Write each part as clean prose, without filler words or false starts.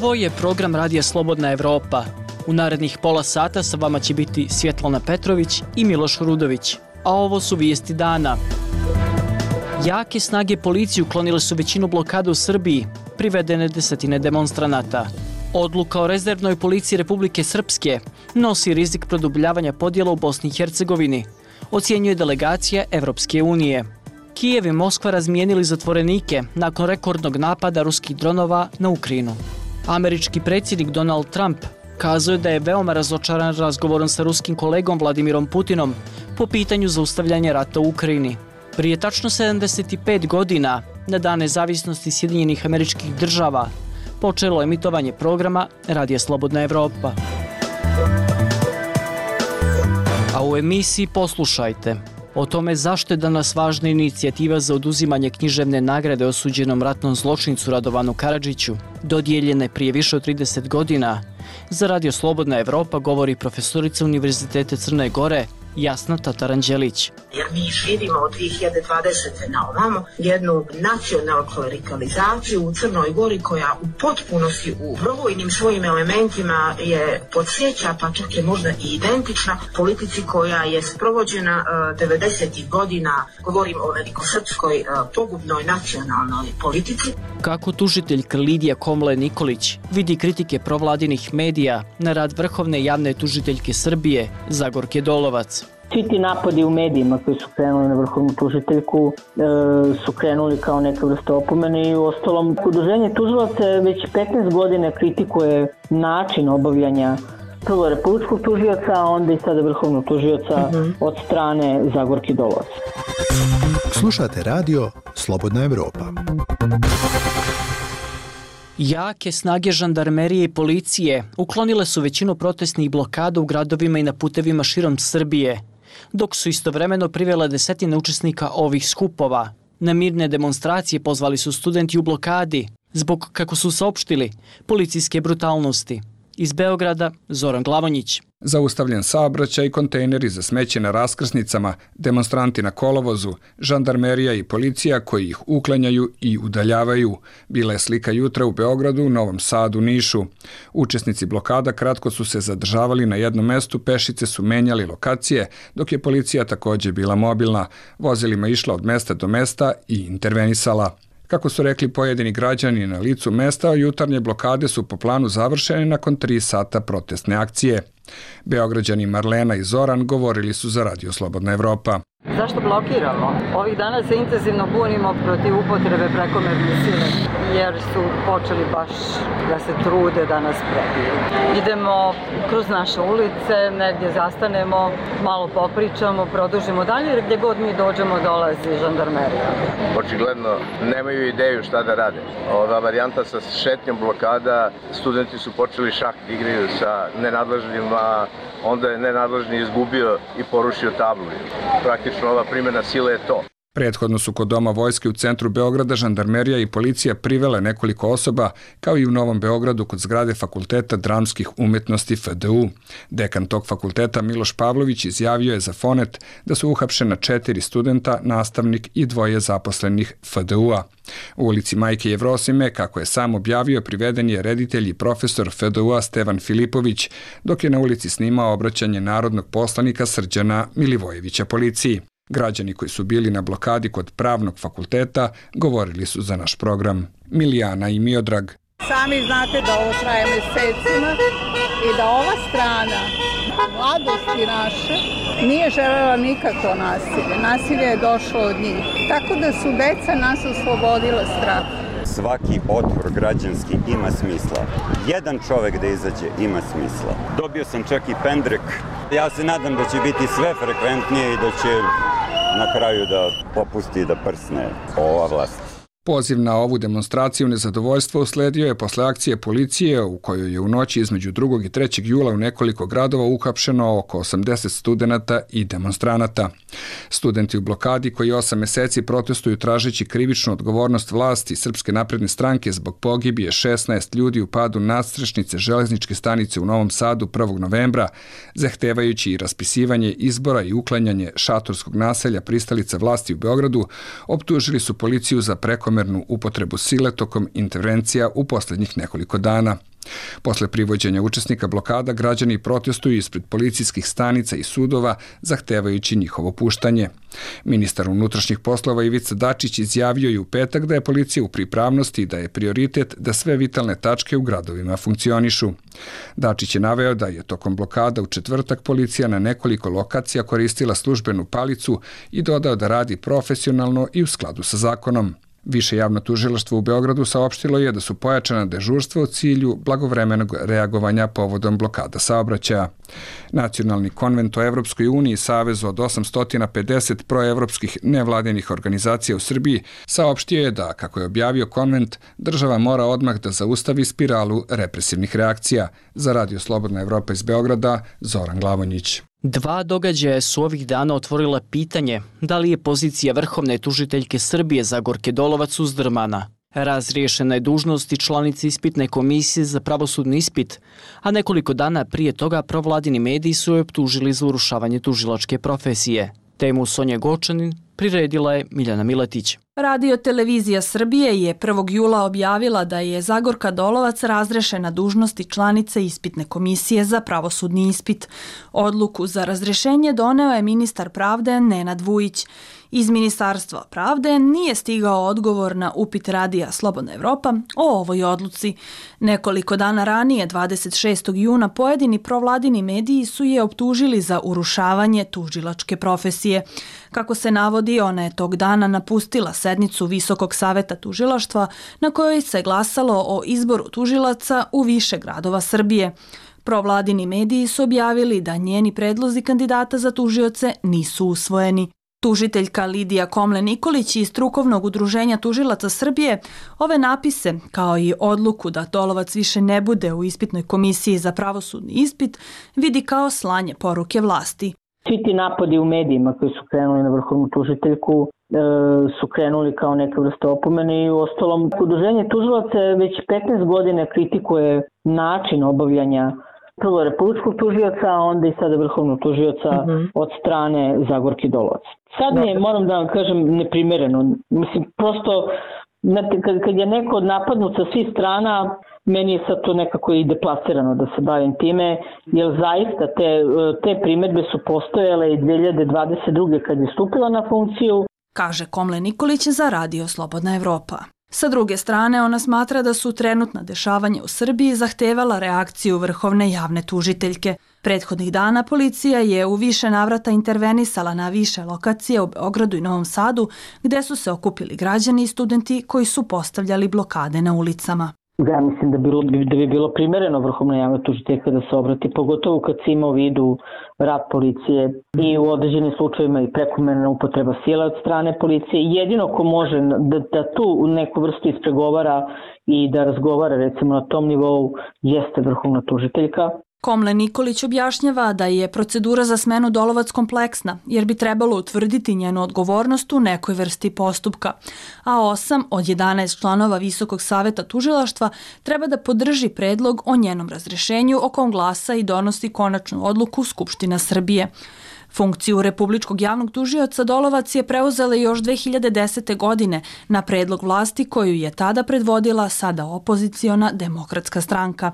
Ovo je program Radija Slobodna Evropa. U narednih pola sata sa vama će biti Svjetlana Petrović i Miloš Rudović. A ovo su vijesti dana. Jake snage policije uklonile su većinu blokada u Srbiji, privedene desetine demonstranata. Odluka o rezervnoj policiji Republike Srpske nosi rizik produbljavanja podjela u Bosni i Hercegovini, ocjenjuje delegacija Evropske unije. Kijev i Moskva razmijenili zatvorenike nakon rekordnog napada ruskih dronova na Ukrajinu. Američki predsjednik Donald Trump kazao je da je veoma razočaran razgovorom sa ruskim kolegom Vladimirom Putinom po pitanju zaustavljanja rata u Ukrajini. Prije tačno 75 godina, na dan nezavisnosti Sjedinjenih Američkih Država, počelo emitovanje programa Radija Slobodna Evropa. A u emisiji poslušajte o tome zašto je danas važna inicijativa za oduzimanje književne nagrade osuđenom ratnom zločincu Radovanu Karadžiću, dodijeljene prije više od 30 godina. Za Radio Slobodna Evropa govori profesorica Univerziteta Crne Gore Jasna Tataranđelić. Jer mi živimo od 2020. na ovamo jednu nacionalnu klerikalizaciju u Crnoj Gori koja u potpunosti u brojnim svojim elementima je podsjeća, pa čak je možda i identična politici koja je sprovođena 90. godina, govorim o velikosrpskoj pogubnoj nacionalnoj politici. Kako tužiteljka Lidija Komle Nikolić vidi kritike provladinih medija na rad vrhovne javne tužiteljke Srbije Zagorke Dolovac. Svi ti napadi u medijima koji su krenuli na vrhovnu tužiteljku su krenuli kao neka vrsta opomene i u ostalom udruženje tužilaca već 15 godina kritikuje način obavljanja prvo republičkog tužioca, a onda i sada vrhovnog tužioca od strane Zagorke Dolovac. Slušate radio Slobodna Evropa. Jake snage žandarmerije i policije uklonile su većinu protestnih blokada u gradovima i na putevima širom Srbije, dok su istovremeno privele desetine učesnika ovih skupova. Na mirne demonstracije pozvali su studenti u blokadi zbog, kako su saopštili, policijske brutalnosti. Iz Beograda, Zoran Glavonjić. Zaustavljen saobraćaj i kontejneri za smeće na raskrsnicama, demonstranti na kolovozu, žandarmerija i policija koji ih uklanjaju i udaljavaju. Bila je slika jutra u Beogradu, Novom Sadu, Nišu. Učesnici blokada kratko su se zadržavali na jednom mestu, pešice su menjali lokacije, dok je policija također bila mobilna, vozilima išla od mesta do mesta i intervenisala. Kako su rekli pojedini građani na licu mesta, jutarnje blokade su po planu završene nakon 3 sata protestne akcije. Beograđani Marlena i Zoran govorili su za Radio Slobodna Evropa. Zašto blokiramo? Ovih dana se intenzivno bunimo protiv upotrebe prekomerne sile, jer su počeli baš da se trude da nas prebiju. Idemo kroz naše ulice, negdje zastanemo, malo popričamo, produžimo dalje, jer gdje god mi dođemo dolazi žandarmerija. Očigledno nemaju ideju šta da rade. Ova varijanta sa šetnjom blokada, studenti su počeli šah da igraju sa nenadležnjima, onda je nenadležni izgubio i porušio tablu. Praktično ova primjena sile je to. Prethodno su kod Doma vojske u centru Beograda žandarmerija i policija privele nekoliko osoba, kao i u Novom Beogradu kod zgrade Fakulteta dramskih umjetnosti FDU. Dekan tog fakulteta Miloš Pavlović izjavio je za Fonet da su uhapšena 4 studenta, nastavnik i 2 zaposlenih FDU-a. U ulici Majke Jevrosime, kako je sam objavio, priveden je reditelj i profesor FDU-a Stevan Filipović, dok je na ulici snimao obraćanje narodnog poslanika Srđana Milivojevića policiji. Građani koji su bili na blokadi kod Pravnog fakulteta govorili su za naš program. Milijana i Miodrag. Sami znate da ovo traje mesecima i da ova strana mladosti naše nije želela nikakvo nasilje. Nasilje je došlo od njih. Tako da su deca nas oslobodila straha. Svaki otvor građanski ima smisla. Jedan čovek da izađe ima smisla. Dobio sam čak i pendrek. Ja se nadam da će biti sve frekventnije i da će na kraju da popusti da prsne ova vlast. Poziv na ovu demonstraciju nezadovoljstva usledio je posle akcije policije u kojoj je u noći između 2. i 3. jula u nekoliko gradova uhapšeno oko 80 studenata i demonstranata. Studenti u blokadi koji 8 meseci protestuju tražeći krivičnu odgovornost vlasti Srpske napredne stranke zbog pogibije 16 ljudi u padu nadstrešnice železničke stanice u Novom Sadu 1. novembra, zahtevajući i raspisivanje izbora i uklanjanje šatorskog naselja pristalica vlasti u Beogradu, optužili su policiju za prekomernu namernu upotrebu sile tokom intervencija u posljednjih nekoliko dana. Posle privođenja učesnika blokada, građani protestuju ispred policijskih stanica i sudova, zahtevajući njihovo puštanje. Ministar unutrašnjih poslova Ivica Dačić izjavio je u petak da je policija u pripravnosti i da je prioritet da sve vitalne tačke u gradovima funkcionišu. Dačić je naveo da je tokom blokada u četvrtak policija na nekoliko lokacija koristila službenu palicu i dodao da radi profesionalno i u skladu sa zakonom. Više javno tužilaštvo u Beogradu saopštilo je da su pojačana dežurstva u cilju blagovremenog reagovanja povodom blokada saobraćaja. Nacionalni konvent o Evropskoj uniji, savez od 850 proevropskih nevladinih organizacija u Srbiji, saopštio je da, kako je objavio konvent, država mora odmah da zaustavi spiralu represivnih reakcija. Za Radio Slobodna Evropa iz Beograda, Zoran Glavonjić. Dva događaja su ovih dana otvorila pitanje da li je pozicija vrhovne tužiteljke Srbije Zagorke Dolovac uzdrmana. Razriješena je dužnost i članica ispitne komisije za pravosudni ispit, a nekoliko dana prije toga provladini mediji su joj optužili za urušavanje tužilačke profesije. Temu Sonja Gočanin priredila je Miljana Miletić. Radio televizija Srbije je 1. jula objavila da je Zagorka Dolovac razrešena dužnosti članice ispitne komisije za pravosudni ispit. Odluku za razrešenje doneo je ministar pravde Nenad Vujić. Iz Ministarstva pravde nije stigao odgovor na upit Radija Slobodna Evropa o ovoj odluci. Nekoliko dana ranije, 26. juna, pojedini provladini mediji su je optužili za urušavanje tužilačke profesije. Kako se navodi, ona je tog dana napustila sednicu Visokog saveta tužilaštva na kojoj se glasalo o izboru tužilaca u više gradova Srbije. Provladini mediji su objavili da njeni predlozi kandidata za tužioce nisu usvojeni. Tužiteljka Lidija Komlen-Nikolić iz Strukovnog udruženja tužilaca Srbije ove napise, kao i odluku da Dolovac više ne bude u ispitnoj komisiji za pravosudni ispit, vidi kao slanje poruke vlasti. Svi ti napadi u medijima koji su krenuli na vrhovnu tužiteljku su krenuli kao neka vrsta opomene i u ostalom udruženje tužilaca već 15 godina kritikuje način obavljanja prvo republičkog tužioca, a onda i sada vrhovnog tužioca od strane Zagorke Dolovac. Sad mi je, moram da vam kažem, neprimereno. Mislim, prosto, kad je neko napadnut sa svih strana, meni je sad to nekako i deplasirano da se bavim time, jer zaista te primedbe su postojale i 2022. kad je stupila na funkciju. Kaže Komlen-Nikolić za Radio Slobodna Evropa. Sa druge strane, ona smatra da su trenutna dešavanja u Srbiji zahtevala reakciju vrhovne javne tužiteljke. Prethodnih dana policija je u više navrata intervenisala na više lokacije u Beogradu i Novom Sadu, gde su se okupili građani i studenti koji su postavljali blokade na ulicama. Ja mislim da bi bilo primereno vrhovna javna tužiteljka da se obrati, pogotovo kad se ima u vidu rad policije i u određenim slučajevima i prekomerna upotreba sile od strane policije. Jedino ko može da tu neku vrstu ispregovara i da razgovara recimo na tom nivou jeste vrhovna tužiteljka. Komlen-Nikolić objašnjava da je procedura za smenu Dolovac kompleksna, jer bi trebalo utvrditi njenu odgovornost u nekoj vrsti postupka, a 8 od 11 članova Visokog saveta tužilaštva treba da podrži predlog o njenom razrešenju o kom glasa i donosi konačnu odluku Skupština Srbije. Funkciju republičkog javnog tužioca Dolovac je preuzela još 2010. godine na predlog vlasti koju je tada predvodila sada opoziciona Demokratska stranka.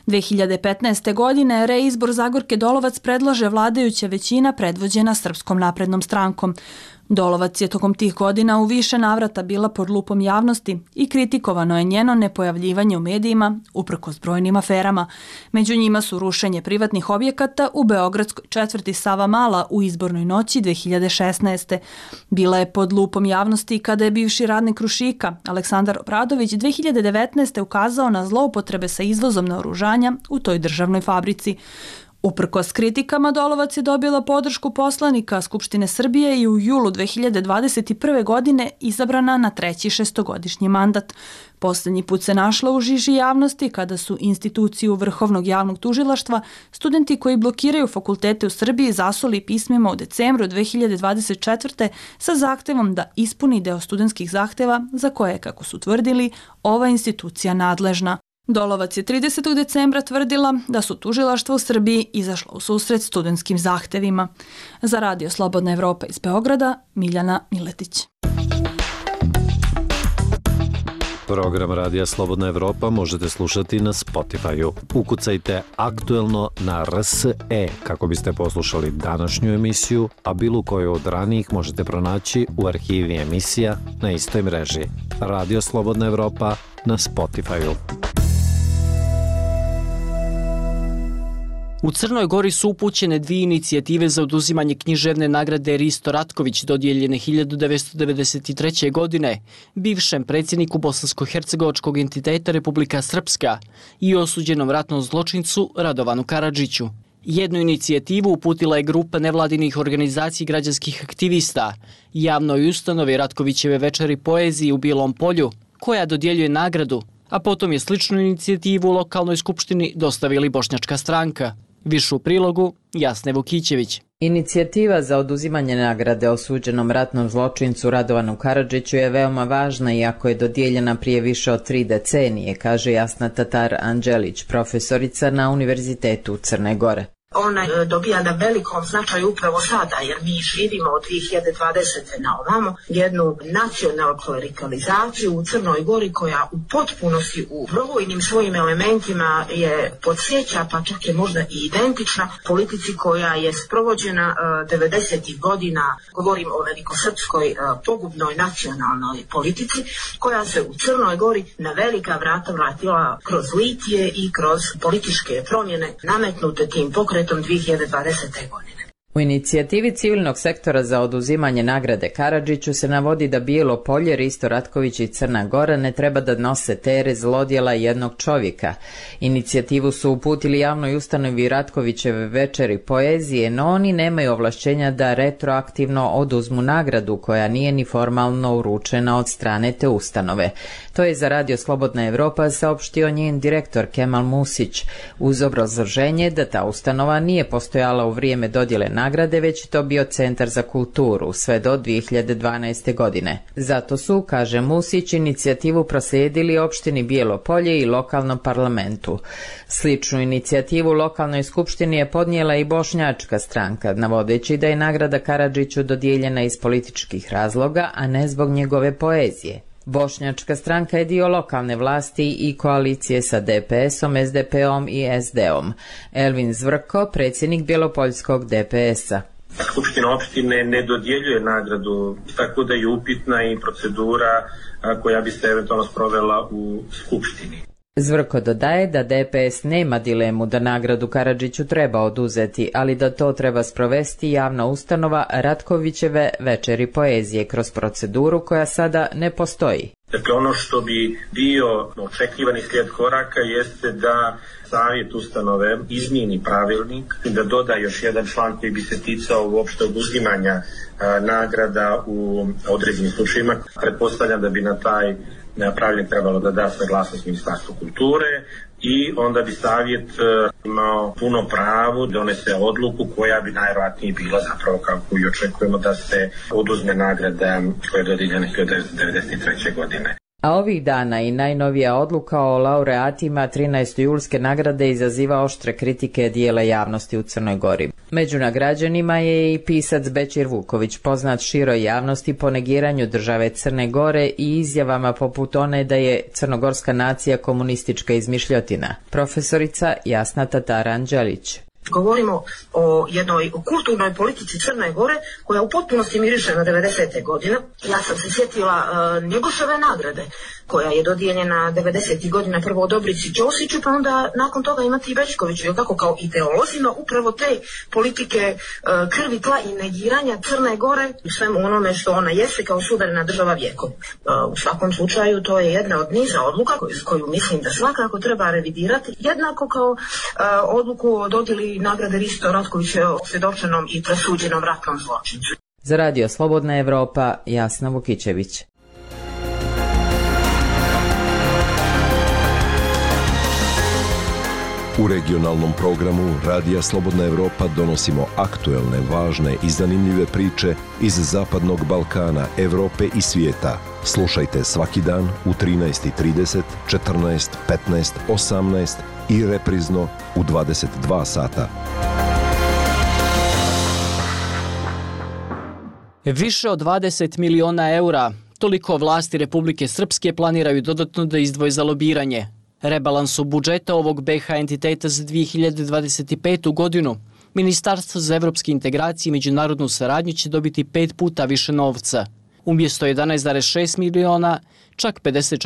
2015. godine reizbor Zagorke Dolovac predlaže vladajuća većina predvođena Srpskom naprednom strankom. Dolovac je tokom tih godina u više navrata bila pod lupom javnosti i kritikovano je njeno nepojavljivanje u medijima uprkos brojnim aferama. Među njima su rušenje privatnih objekata u beogradskoj četvrti Savamala u izbornoj noći 2016. Bila je pod lupom javnosti kada je bivši radnik Krušika, Aleksandar Obradović, 2019. ukazao na zloupotrebe sa izvozom naoružanja u toj državnoj fabrici. Uprkos kritikama, Dolovac je dobila podršku poslanika Skupštine Srbije i u julu 2021. godine izabrana na 3. šestogodišnji mandat. Poslednji put se našla u žiži javnosti kada su instituciju Vrhovnog javnog tužilaštva studenti koji blokiraju fakultete u Srbiji zasuli pismima u decembru 2024. sa zahtevom da ispuni deo studentskih zahteva za koje, kako su tvrdili, ova institucija nadležna. Dolovac je 30. decembra tvrdila da su tužilaštva u Srbiji izašla u susret studentskim zahtevima. Za Radio Slobodna Evropa iz Beograda, Miljana Miletić. Program Radija Slobodna Evropa možete slušati na Spotify-u. Ukucajte Aktuelno na RSE kako biste poslušali današnju emisiju, a bilo koju od ranijih možete pronaći u arhivi emisija na istoj mreži. Radio Slobodna Evropa na Spotify-u. U Crnoj Gori su upućene 2 inicijative za oduzimanje književne nagrade Risto Ratković dodijeljene 1993. godine bivšem predsjedniku bosansko-hercegovačkog entiteta Republika Srpska i osuđenom ratnom zločincu Radovanu Karadžiću. Jednu inicijativu uputila je grupa nevladinih organizacija i građanskih aktivista javnoj ustanovi Ratkovićeve večeri poezije u Bijelom Polju, koja dodjeljuje nagradu, a potom je sličnu inicijativu u lokalnoj skupštini dostavili Bošnjačka stranka. Više u prilogu Jasne Vukićević. Inicijativa za oduzimanje nagrade osuđenom ratnom zločincu Radovanu Karadžiću je veoma važna iako je dodijeljena prije više od 3 decenije, kaže Jasna Tatar Anđelić, profesorica na Univerzitetu u Crne Gore. Ona dobija na velikom značaju upravo sada, jer mi živimo od 2020. na ovamo jednu nacionalnu klerikalizaciju u Crnoj Gori koja u potpunosti u brojnim svojim elementima je podsjeća, pa čak je možda i identična politici koja je sprovođena 90. godina, govorim o velikosrpskoj pogubnoj nacionalnoj politici, koja se u Crnoj Gori na velika vrata vratila kroz litije i kroz političke promjene nametnute tim pokretom 2020. godine. U inicijativi civilnog sektora za oduzimanje nagrade Karadžiću se navodi da Bijelo Polje, Risto Ratković i Crna Gora ne treba da nose teret zlodjela jednog čovjeka. Inicijativu su uputili javnoj ustanovi Ratkovićeve večeri poezije, no oni nemaju ovlašćenja da retroaktivno oduzmu nagradu koja nije ni formalno uručena od strane te ustanove. To je za Radio Slobodna Evropa saopštio njen direktor Kemal Musić, uz obrazloženje da ta ustanova nije postojala u vrijeme dodjele nagrade, već to bio Centar za kulturu, sve do 2012. godine. Zato su, kaže Musić, inicijativu proslijedili opštini Bijelo Polje i lokalnom parlamentu. Sličnu inicijativu lokalnoj skupštini je podnijela i Bošnjačka stranka, navodeći da je nagrada Karadžiću dodijeljena iz političkih razloga, a ne zbog njegove poezije. Bošnjačka stranka je dio lokalne vlasti i koalicije sa DPS-om, SDP-om i SD-om. Elvin Zvrko, predsjednik Bjelopoljskog DPS-a. Skupština opštine ne dodjeljuje nagradu, tako da je upitna i procedura koja bi se eventualno sprovela u Skupštini. Zvrko dodaje da DPS nema dilemu da nagradu Karadžiću treba oduzeti, ali da to treba sprovesti javna ustanova Ratkovićeve večeri poezije kroz proceduru koja sada ne postoji. Dakle, ono što bi bio očekivani slijed koraka jeste da savjet ustanove izmijeni pravilnik, da doda još jedan član koji bi se ticao uopšte oduzimanja nagrada u određenim slučajima. Pretpostavljam da bi na taj pravilnik trebalo da da saglasnost Ministarstvu kulture i onda bi savjet imao puno pravo da donese odluku koja bi najvjerojatnije bila zapravo kako i očekujemo da se oduzme nagrada koja je dodijeljena 1993. godine. A ovih dana i najnovija odluka o laureatima 13. julske nagrade izaziva oštre kritike dijela javnosti u Crnoj Gori. Među nagrađenima je i pisac Bećir Vuković, poznat široj javnosti po negiranju države Crne Gore i izjavama poput one da je crnogorska nacija komunistička izmišljotina. Profesorica Jasna Tatar Anđelić. Govorimo o jednoj kulturnoj politici Crne Gore koja u potpunosti miriše na 90. godine. Ja sam se sjetila Njegoševe nagrade koja je dodijeljena 90. godina prvo Dobrici Ćosiću, pa onda nakon toga imati i Bećkoviću, je tako, kao ideolozima upravo te politike krvi, tla i negiranja Crne Gore u svemu onome što ona jeste kao suverena država vijekom. U svakom slučaju to je jedna od niza odluka koju mislim da svakako treba revidirati, jednako kao odluku o dodjeli nagrade Risto Ratković svjedočenom i presuđenom ratnom zločincu. Za Radio Slobodna Evropa, Jasna Vukićević. U regionalnom programu Radija Slobodna Evropa donosimo aktuelne, važne i zanimljive priče iz Zapadnog Balkana, Evrope i svijeta. Slušajte svaki dan u 13:30, 14, 15, 18 i reprizno u 22 sata. Više od 20 miliona eura, Toliko vlasti Republike Srpske planiraju dodatno da izdvoje za lobiranje. Rebalansom budžeta ovog BiH entiteta za 2025. godinu Ministarstvo za evropske integracije i međunarodnu saradnju će dobiti 5 puta više novca. Umjesto 11,6 miliona, čak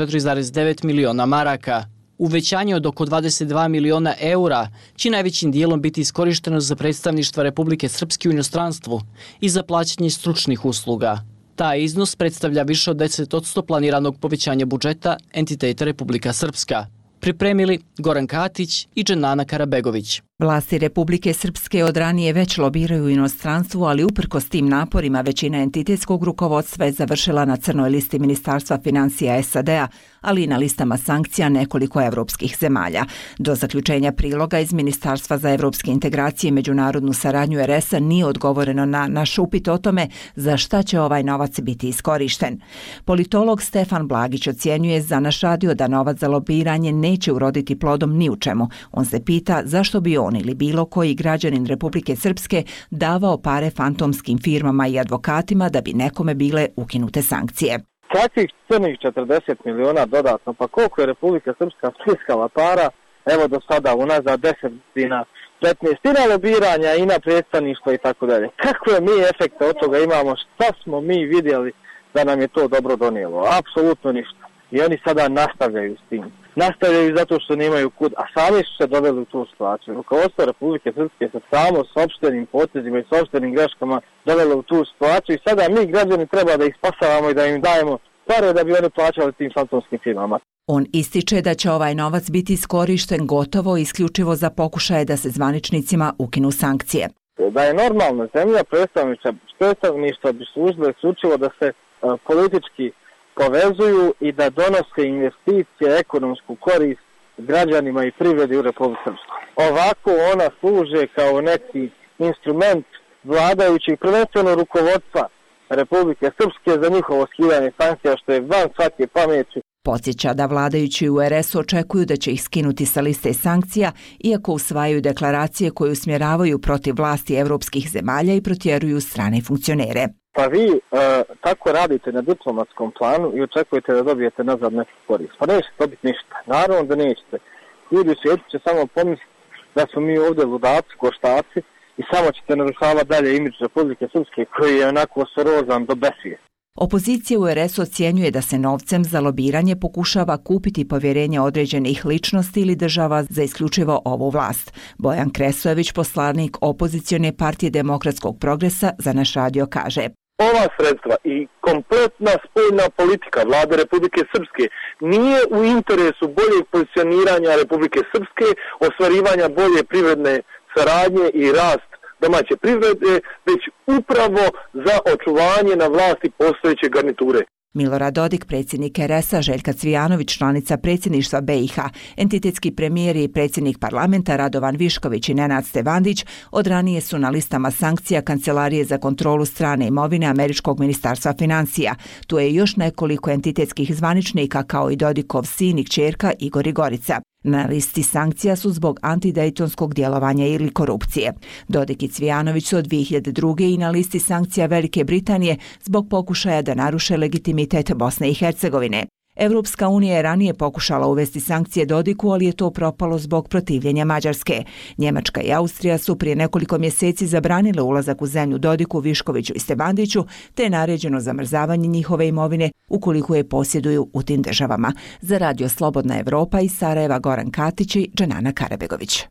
54,9 miliona maraka. Uvećanje od oko 22 miliona eura će najvećim dijelom biti iskorišteno za predstavništva Republike Srpske u inostranstvu i za plaćanje stručnih usluga. Taj iznos predstavlja više od 10% planiranog povećanja budžeta entiteta Republika Srpska. Pripremili Goran Katić i Dženana Karabegović. Vlasti Republike Srpske od ranije već lobiraju u inostranstvu, ali uprkos tim naporima većina entitetskog rukovodstva je završila na crnoj listi Ministarstva financija SAD-a, ali i na listama sankcija nekoliko evropskih zemalja. Do zaključenja priloga iz Ministarstva za evropske integracije i međunarodnu saradnju RS-a nije odgovoreno na naš upit o tome za šta će ovaj novac biti iskorišten. Politolog Stefan Blagić ocjenjuje za naš radio da novac za lobiranje neće uroditi plodom ni u čemu. On se pita zašto bi on ili bilo koji građanin Republike Srpske davao pare fantomskim firmama i advokatima da bi nekome bile ukinute sankcije. Kakvih crnih 40 miliona dodatno, pa koliko je Republika Srpska stiskala para, evo do sada unazad 10 godina, 15 i na lobiranja i na predstavništvo i tako dalje. Kakve mi efekte od toga imamo, šta smo mi vidjeli da nam je to dobro donijelo? Apsolutno ništa. I oni sada nastavljaju s tim. Nastavljaju zato što nemaju kud, a sami su se doveli u tu situaciju. Rukovodstvo Republike Srpske se samo s opštenim potezima i s opštenim greškama dovelo u tu situaciju i sada mi građani treba da ih spasavamo i da im dajemo pare da bi oni plaćali tim fantomskim firmama. On ističe da će ovaj novac biti iskorišten gotovo isključivo za pokušaje da se zvaničnicima ukinu sankcije. Da je normalna zemlja, predstavništva bi služilo isključivo da se politički povezuju i da donose investicije, ekonomsku korist građanima i privredi u Republike Srpskoj. Ovako ona služe kao neki instrument vladajućih, prvenstveno rukovodstva Republike Srpske za njihovo skidanje sankcija, što je van svake pameti. Podsjeća da vladajući u RS-u očekuju da će ih skinuti sa liste sankcija, iako usvajaju deklaracije koje usmjeravaju protiv vlasti evropskih zemalja i protjeruju strane funkcionere. Pa vi tako radite na diplomatskom planu i očekujete da dobijete nazad neku korist. Pa nećete dobiti ništa. Naravno da nećete. Ljudi u svijetu će samo pomisliti da smo mi ovdje ludaci, koštaci i samo ćete narušavati dalje imidž Republike Srpske koji je onako sorozan do besvije. Opozicija u RS-u ocjenjuje da se novcem za lobiranje pokušava kupiti povjerenje određenih ličnosti ili država za isključivo ovu vlast. Bojan Kresojević, poslanik opozicione partije Demokratskog progresa, za naš radio kaže: Ova sredstva i kompletna spoljna politika vlade Republike Srpske nije u interesu boljeg pozicioniranja Republike Srpske, ostvarivanja bolje privredne saradnje i rast domaće privrede, već upravo za očuvanje na vlasti postojeće garniture. Milorad Dodik, predsjednik RS-a, Željka Cvijanović, članica predsjedništva BiH, entitetski premijer i predsjednik parlamenta Radovan Višković i Nenad Stevandić od ranije su na listama sankcija Kancelarije za kontrolu strane imovine Američkog ministarstva financija. Tu je još nekoliko entitetskih zvaničnika kao i Dodikov sin i kćerka Igor i Gorica. Na listi sankcija su zbog antidejtonskog djelovanja ili korupcije. Dodik i Cvijanović su od 2002. i na listi sankcija Velike Britanije zbog pokušaja da naruše legitimitet Bosne i Hercegovine. Evropska unija je ranije pokušala uvesti sankcije Dodiku, ali je to propalo zbog protivljenja Mađarske. Njemačka i Austrija su prije nekoliko mjeseci zabranile ulazak u zemlju Dodiku, Viškoviću i Stebandiću, te je naređeno zamrzavanje njihove imovine ukoliko je posjeduju u tim državama. Za radio Slobodna Evropa iz Sarajeva, Goran Katić i Dženana Karabegović.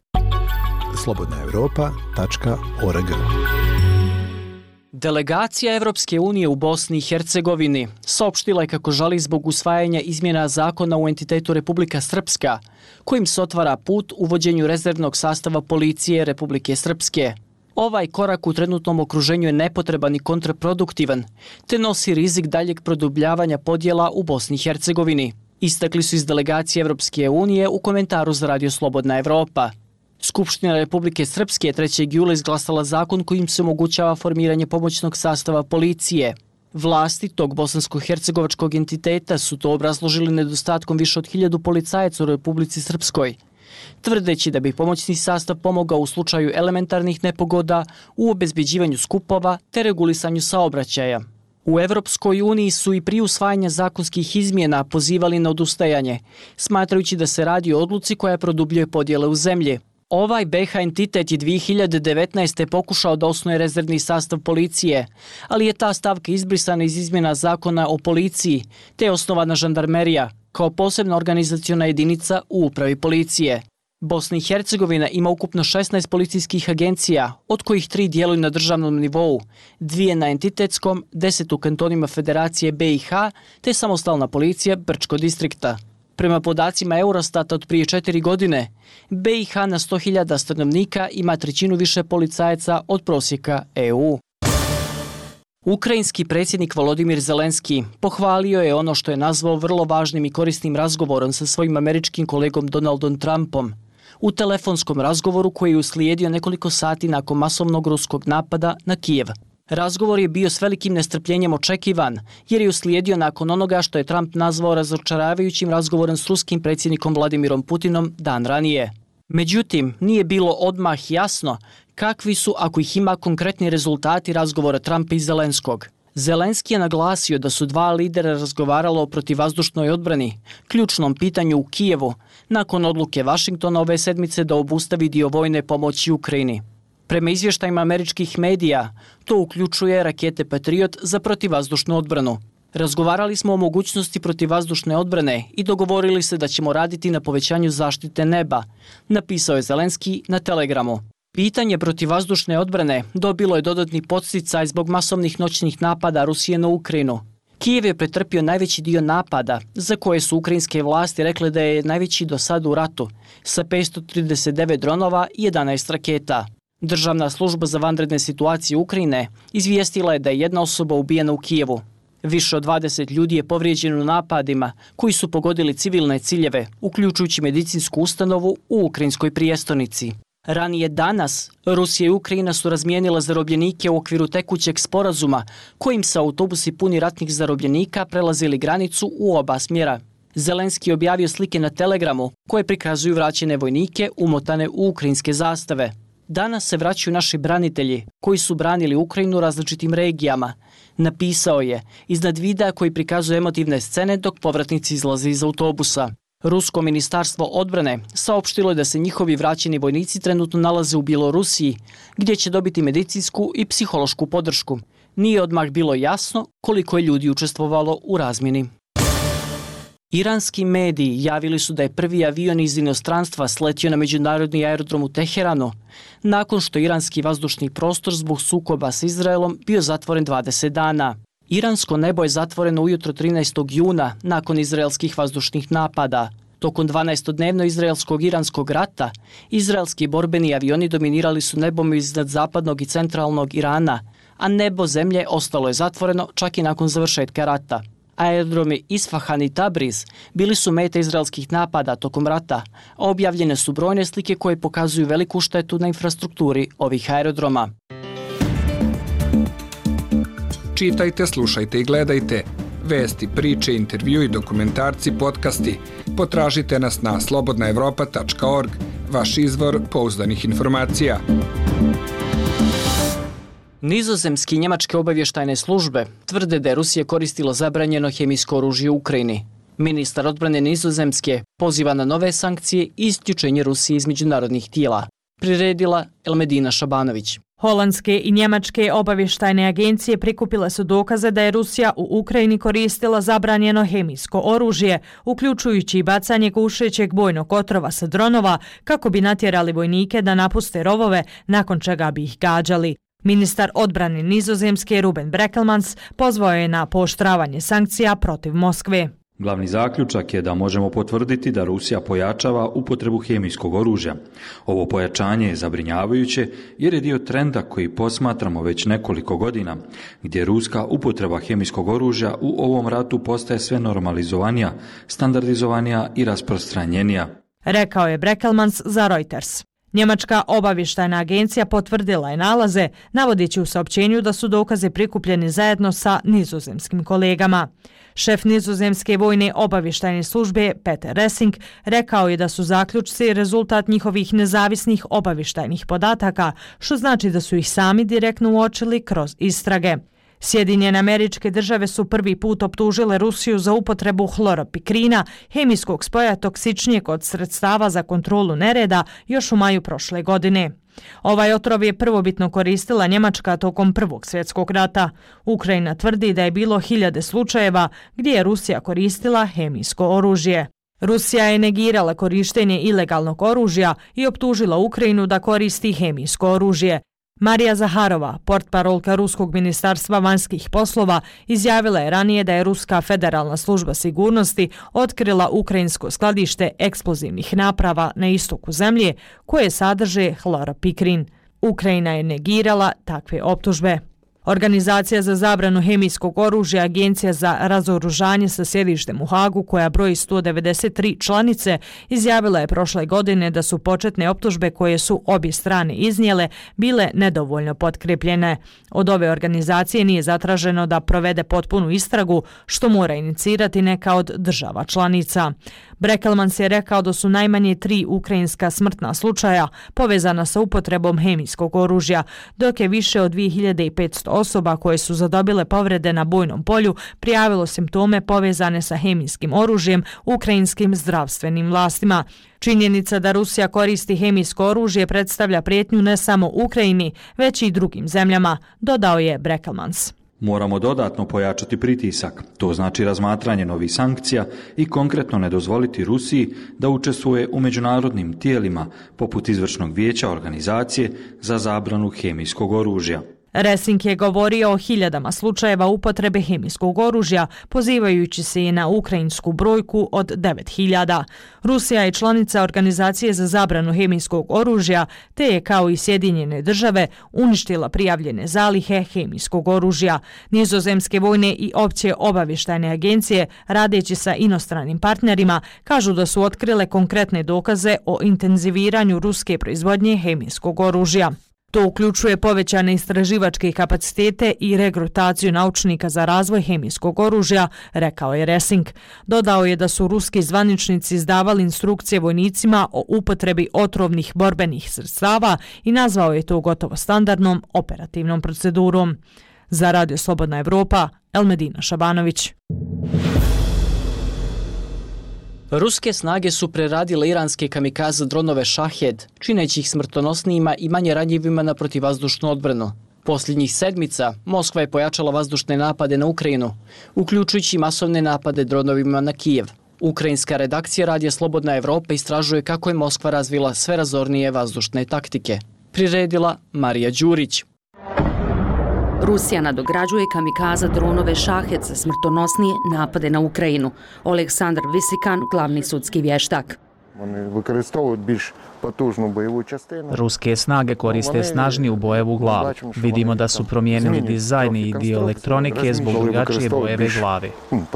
slobodnaevropa.org. Delegacija Evropske unije u Bosni i Hercegovini saopštila je kako žali zbog usvajanja izmjena zakona u entitetu Republika Srpska, kojim se otvara put uvođenju rezervnog sastava policije Republike Srpske. Ovaj korak u trenutnom okruženju je nepotreban i kontraproduktivan, te nosi rizik daljeg produbljavanja podjela u Bosni i Hercegovini. Istakli su iz delegacije Evropske unije u komentaru za radio Slobodna Evropa. Skupština Republike Srpske 3. jula izglasala zakon kojim se omogućava formiranje pomoćnog sastava policije. Vlasti tog bosansko-hercegovačkog entiteta su to obrazložili nedostatkom više od 1000 policajaca u Republici Srpskoj, tvrdeći da bi pomoćni sastav pomogao u slučaju elementarnih nepogoda, u obezbeđivanju skupova te regulisanju saobraćaja. U Evropskoj uniji su i prije usvajanja zakonskih izmjena pozivali na odustajanje, smatrajući da se radi o odluci koja produbljuje podjele u zemlji. Ovaj BiH entitet je 2019. pokušao da osnuje rezervni sastav policije, ali je ta stavka izbrisana iz izmjena zakona o policiji, te je osnovana žandarmerija kao posebna organizaciona jedinica u upravi policije. Bosna i Hercegovina ima ukupno 16 policijskih agencija, od kojih 3 djeluju na državnom nivou, 2 na entitetskom, 10 u kantonima Federacije BiH, te samostalna policija Brčko distrikta. Prema podacima Eurostata od prije 4 godine, BiH na 100.000 stanovnika ima 1/3 više policajaca od prosjeka EU. Ukrajinski predsjednik Volodimir Zelenski pohvalio je ono što je nazvao vrlo važnim i korisnim razgovorom sa svojim američkim kolegom Donaldom Trumpom. U telefonskom razgovoru koji je uslijedio nekoliko sati nakon masovnog ruskog napada na Kijev. Razgovor je bio s velikim nestrpljenjem očekivan, jer je uslijedio nakon onoga što je Trump nazvao razočaravajućim razgovorom s ruskim predsjednikom Vladimirom Putinom dan ranije. Međutim, nije bilo odmah jasno kakvi su, ako ih ima, konkretni rezultati razgovora Trumpa i Zelenskog. Zelenski je naglasio da su 2 lidera razgovaralo o protivvazdušnoj odbrani, ključnom pitanju u Kijevu, nakon odluke Vašingtona ove sedmice da obustavi dio vojne pomoći Ukrajini. Prema izvještajima američkih medija, to uključuje rakete Patriot za protivvazdušnu odbranu. Razgovarali smo o mogućnosti protivvazdušne odbrane i dogovorili se da ćemo raditi na povećanju zaštite neba, napisao je Zelenski na Telegramu. Pitanje protivvazdušne odbrane dobilo je dodatni podsticaj zbog masovnih noćnih napada Rusije na Ukrajinu. Kijev je pretrpio najveći dio napada, za koje su ukrajinske vlasti rekle da je najveći do sada u ratu, sa 539 dronova i 11 raketa. Državna služba za vanredne situacije Ukrajine izvijestila je da je 1 osoba ubijena u Kijevu. Više od 20 ljudi je povrijeđeno u napadima koji su pogodili civilne ciljeve, uključujući medicinsku ustanovu u ukrajinskoj prijestolnici. Ranije danas, Rusija i Ukrajina su razmijenile zarobljenike u okviru tekućeg sporazuma kojim se autobusi puni ratnih zarobljenika prelazili granicu u oba smjera. Zelenski je objavio slike na Telegramu koje prikazuju vraćene vojnike umotane u ukrajinske zastave. Danas se vraćaju naši branitelji koji su branili Ukrajinu u različitim regijama, napisao je iznad videa koji prikazuje emotivne scene dok povratnici izlaze iz autobusa. Rusko ministarstvo odbrane saopštilo je da se njihovi vraćeni vojnici trenutno nalaze u Bjelorusiji, gdje će dobiti medicinsku i psihološku podršku. Nije odmah bilo jasno koliko je ljudi učestvovalo u razmjeni. Iranski mediji javili su da je prvi avion iz inostranstva sletio na međunarodni aerodrom u Teheranu, nakon što iranski vazdušni prostor zbog sukoba s Izraelom bio zatvoren 20 dana. Iransko nebo je zatvoreno ujutro 13. juna nakon izraelskih vazdušnih napada. Tokom 12-dnevno izraelskog iranskog rata, izraelski borbeni avioni dominirali su nebom iznad zapadnog i centralnog Irana, a nebo zemlje ostalo je zatvoreno čak i nakon završetka rata. Aerodromi Isfahan i Tabriz bili su mete izraelskih napada tokom rata, a objavljene su brojne slike koje pokazuju veliku štetu na infrastrukturi ovih aerodroma. Čitajte, slušajte i gledajte. Vesti, priče, intervju i dokumentarci, podcasti. Potražite nas na slobodnaevropa.org, vaš izvor pouzdanih informacija. Nizozemski i njemačke obavještajne službe tvrde da je Rusija koristila zabranjeno hemijsko oružje u Ukrajini. Ministar odbrane Nizozemske poziva na nove sankcije i isključenje Rusije iz međunarodnih tijela. Priredila Elmedina Šabanović. Holandske i njemačke obavještajne agencije prikupile su dokaze da je Rusija u Ukrajini koristila zabranjeno hemijsko oružje, uključujući i bacanje gušećeg bojnog otrova sa dronova kako bi natjerali vojnike da napuste rovove, nakon čega bi ih gađali. Ministar odbrane Nizozemske Ruben Brekelmans pozvao je na pooštravanje sankcija protiv Moskve. Glavni zaključak je da možemo potvrditi da Rusija pojačava upotrebu hemijskog oružja. Ovo pojačanje je zabrinjavajuće jer je dio trenda koji posmatramo već nekoliko godina, gdje ruska upotreba hemijskog oružja u ovom ratu postaje sve normalizovanija, standardizovanija i rasprostranjenija. Rekao je Brekelmans za Reuters. Njemačka obavještajna agencija potvrdila je nalaze, navodeći u saopćenju da su dokaze prikupljeni zajedno sa nizozemskim kolegama. Šef nizozemske vojne obavještajne službe Peter Ressing rekao je da su zaključci rezultat njihovih nezavisnih obavještajnih podataka, što znači da su ih sami direktno uočili kroz istrage. Sjedinjene Američke Države su prvi put optužile Rusiju za upotrebu hloropikrina, hemijskog spoja toksičnijeg od sredstava za kontrolu nereda, još u maju prošle godine. Ovaj otrov je prvobitno koristila Njemačka tokom Prvog svjetskog rata. Ukrajina tvrdi da je bilo 1000 slučajeva gdje je Rusija koristila hemijsko oružje. Rusija je negirala korištenje ilegalnog oružja i optužila Ukrajinu da koristi hemijsko oružje. Marija Zaharova, portparolka Ruskog ministarstva vanjskih poslova, izjavila je ranije da je Ruska federalna služba sigurnosti otkrila ukrajinsko skladište eksplozivnih naprava na istoku zemlje koje sadrže hloropikrin. Ukrajina je negirala takve optužbe. Organizacija za zabranu hemijskog oružja, Agencija za razoružanje sa sjedištem u Hagu, koja broji 193 članice, izjavila je prošle godine da su početne optužbe koje su obje strane iznijele bile nedovoljno potkrepljene. Od ove organizacije nije zatraženo da provede potpunu istragu, što mora inicirati neka od država članica. Brekelmans je rekao da su najmanje 3 ukrajinska smrtna slučaja povezana sa upotrebom hemijskog oružja, dok je više od 2500 osoba koje su zadobile povrede na bojnom polju prijavilo simptome povezane sa hemijskim oružjem ukrajinskim zdravstvenim vlastima. Činjenica da Rusija koristi hemijsko oružje predstavlja prijetnju ne samo Ukrajini, već i drugim zemljama, dodao je Brekelmans. Moramo dodatno pojačati pritisak, to znači razmatranje novih sankcija i konkretno ne dozvoliti Rusiji da učestvuje u međunarodnim tijelima poput Izvršnog vijeća organizacije za zabranu hemijskog oružja. Resing je govorio o 1000 slučajeva upotrebe hemijskog oružja, pozivajući se i na ukrajinsku brojku od 9000. Rusija je članica Organizacije za zabranu hemijskog oružja, te je kao i Sjedinjene Države uništila prijavljene zalihe hemijskog oružja. Nizozemske vojne i opće obavještajne agencije, radeći sa inostranim partnerima, kažu da su otkrile konkretne dokaze o intenziviranju ruske proizvodnje hemijskog oružja. To uključuje povećane istraživačke kapacitete i regrutaciju naučnika za razvoj hemijskog oružja, rekao je Resing. Dodao je da su ruski zvaničnici izdavali instrukcije vojnicima o upotrebi otrovnih borbenih sredstava i nazvao je to gotovo standardnom operativnom procedurom. Za Radio Slobodna Evropa, Elmedina Šabanović. Ruske snage su preradile iranske kamikaze dronove Shahed, čineći ih smrtonosnijima i manje ranjivima na protivvazdušnu odbranu. Posljednjih sedmica Moskva je pojačala vazdušne napade na Ukrajinu, uključujući masovne napade dronovima na Kijev. Ukrajinska redakcija Radija Slobodna Evropa istražuje kako je Moskva razvila sve razornije vazdušne taktike. Priredila Marija Đurić. Rusija nadograđuje kamikaza dronove Shahed za smrtonosnije napade na Ukrajinu. Oleksandar Visikan, glavni sudski vještak. Ruske snage koriste snažniju bojevu glavu. Vidimo da su promijenili dizajn i dio elektronike zbog drugačije bojeve glave.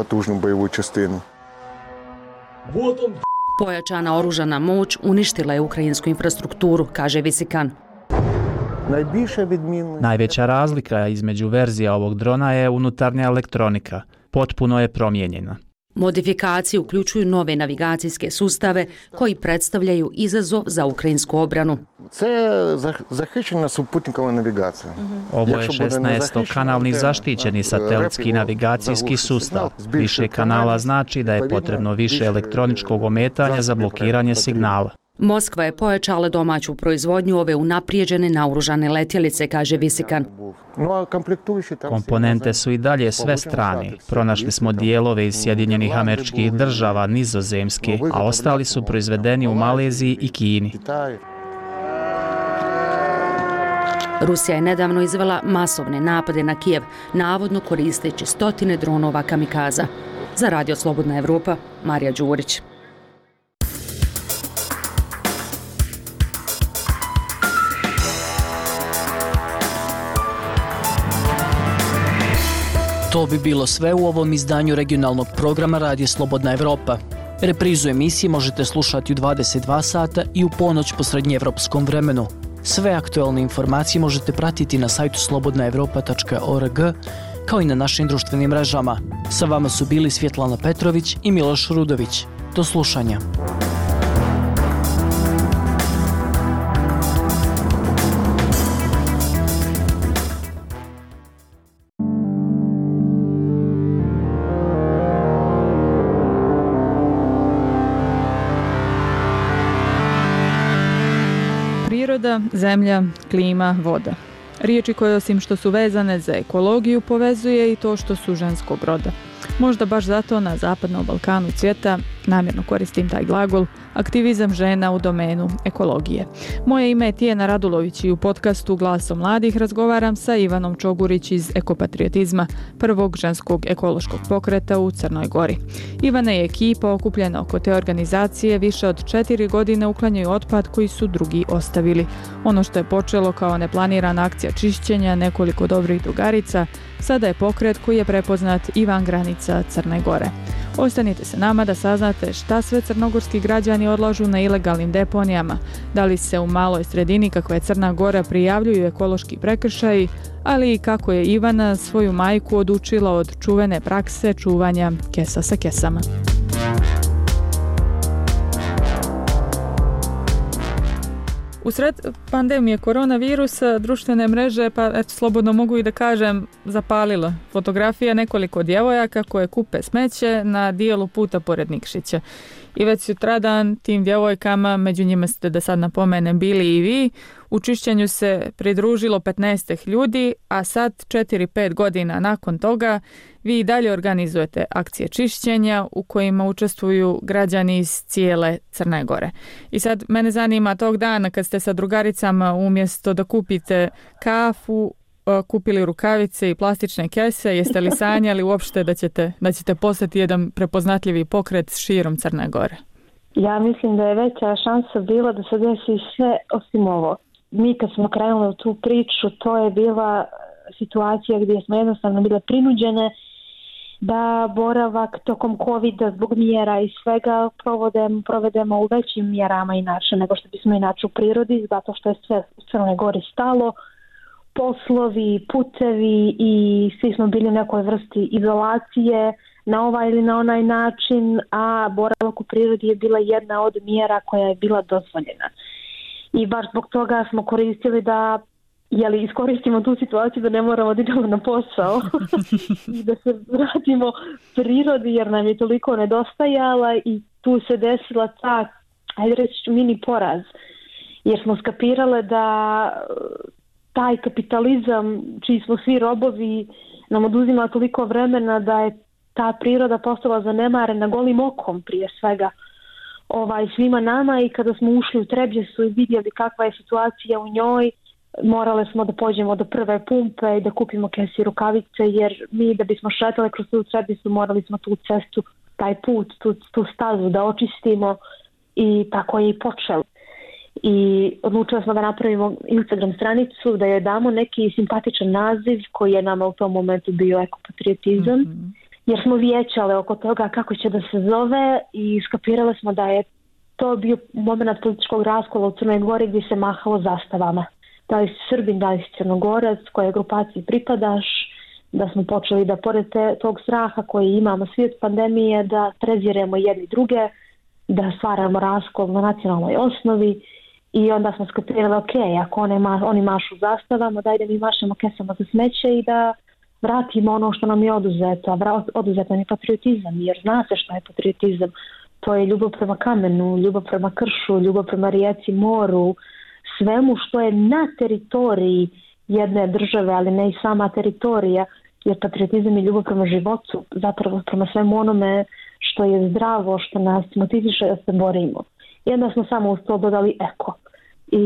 Pojačana oružana moć uništila je ukrajinsku infrastrukturu, kaže Visikan. Najveća razlika između verzija ovog drona je unutarnja elektronika. Potpuno je promijenjena. Modifikacije uključuju nove navigacijske sustave koji predstavljaju izazov za ukrajinsku obranu. Ovo je 16-kanalni zaštićeni satelitski navigacijski sustav. Više kanala znači da je potrebno više elektroničkog ometanja za blokiranje signala. Moskva je pojačala domaću proizvodnju ove unaprijeđene naoružane letjelice, kaže Visikan. Komponente su i dalje sve strane. Pronašli smo dijelove iz Sjedinjenih Američkih Država, Nizozemske, a ostali su proizvedeni u Maleziji i Kini. Rusija je nedavno izvela masovne napade na Kijev, navodno koristeći stotine dronova kamikaza. Za Radio Slobodna Evropa, Marija Đurić. To bi bilo sve u ovom izdanju regionalnog programa Radija Slobodna Evropa. Reprizu emisije možete slušati u 22 sata i u ponoć po srednjeevropskom vremenu. Sve aktualne informacije možete pratiti na sajtu slobodnaevropa.org, kao i na našim društvenim mrežama. Sa vama su bili Svjetlana Petrović i Miloš Rudović. Do slušanja. Priroda, zemlja, klima, voda. Riječi koje osim što su vezane za ekologiju povezuje i to što su ženskog roda. Možda baš zato na Zapadnom Balkanu cvjeta, namjerno koristim taj glagol, aktivizam žena u domenu ekologije. Moje ime je Tijena Radulović i u podcastu Glasom mladih razgovaram sa Ivanom Čogurić iz Ekopatriotizma, prvog ženskog ekološkog pokreta u Crnoj Gori. Ivana i ekipa okupljena oko te organizacije više od 4 godine uklanjaju otpad koji su drugi ostavili. Ono što je počelo kao neplanirana akcija čišćenja nekoliko dobrih drugarica, sada je pokret koji je prepoznat i van granica Crne Gore. Ostanite se nama da saznate šta sve crnogorski građani odlažu na ilegalnim deponijama, da li se u maloj sredini kakva je Crna Gora prijavljuju ekološki prekršaji, ali i kako je Ivana svoju majku odučila od čuvene prakse čuvanja kesa sa kesama. Usred pandemije koronavirusa, društvene mreže, pa eto, slobodno mogu i da kažem, zapalilo fotografija nekoliko djevojaka koje kupe smeće na dijelu puta pored Nikšića. I već sutradan tim djevojkama, među njima ste, da sad napomenem, bili i vi, u čišćenju se pridružilo 15 ljudi, a sad 4-5 godina nakon toga vi i dalje organizujete akcije čišćenja u kojima učestvuju građani iz cijele Crne Gore. I sad mene zanima tog dana kad ste sa drugaricama umjesto da kupite kafu, kupili rukavice i plastične kese, jeste li sanjali uopšte da ćete postati jedan prepoznatljivi pokret širom Crne Gore? Ja mislim da je veća šansa bila da se desi sve osim ovo. Mi kad smo krenuli u tu priču, to je bila situacija gdje smo jednostavno bile prinuđene da boravak tokom COVID-a zbog mjera i svega provedemo u većim mjerama inače nego što bismo inače u prirodi, zato što je sve u Crnoj Gori stalo. Poslovi, putevi i svi smo bili u nekoj vrsti izolacije na ovaj ili na onaj način, a boravak u prirodi je bila jedna od mjera koja je bila dozvoljena. I baš zbog toga smo koristili da iskoristimo tu situaciju da ne moramo da idemo na posao i da se vratimo prirodi jer nam je toliko nedostajala i tu se desila ta, ajde reći, mini poraz. Jer smo skapirale da taj kapitalizam, čiji smo svi robovi, nam oduzima toliko vremena da je ta priroda postala zanemarena golim okom prije svega svima nama i kada smo ušli u Trebjesu i vidjeli kakva je situacija u njoj, morale smo da pođemo do prve pumpe i da kupimo kese i rukavice jer mi da bismo šetali kroz tu Trebjesu morali smo tu cestu, taj put, tu stazu da očistimo i tako je i počelo. I odlučili smo da napravimo Instagram stranicu, da joj damo neki simpatičan naziv koji je nama u tom momentu bio ekopatriotizam, jer smo vijećale oko toga kako će da se zove i skapirale smo da je to bio moment političkog raskola u Crnoj Gori gdje se mahalo zastavama. Da li si Srbin, da li si Crnogorac, kojoj grupaciji pripadaš, da smo počeli da pored tog straha koji imamo svi od pandemije, da preziremo jedni druge, da stvaramo raskol na nacionalnoj osnovi. I onda smo skapirali, ako oni mašu zastavama, daj da mi mašemo kesama za smeće i da vratimo ono što nam je oduzeto. A oduzet nam je patriotizam, jer zna se što je patriotizam. To je ljubav prema kamenu, ljubav prema kršu, ljubav prema rijeci, moru, svemu što je na teritoriji jedne države, ali ne i sama teritorija, jer patriotizam je ljubav prema životu, zapravo prema svemu onome što je zdravo, što nas motiviše da se borimo. I onda smo samo uz to dodali eko. I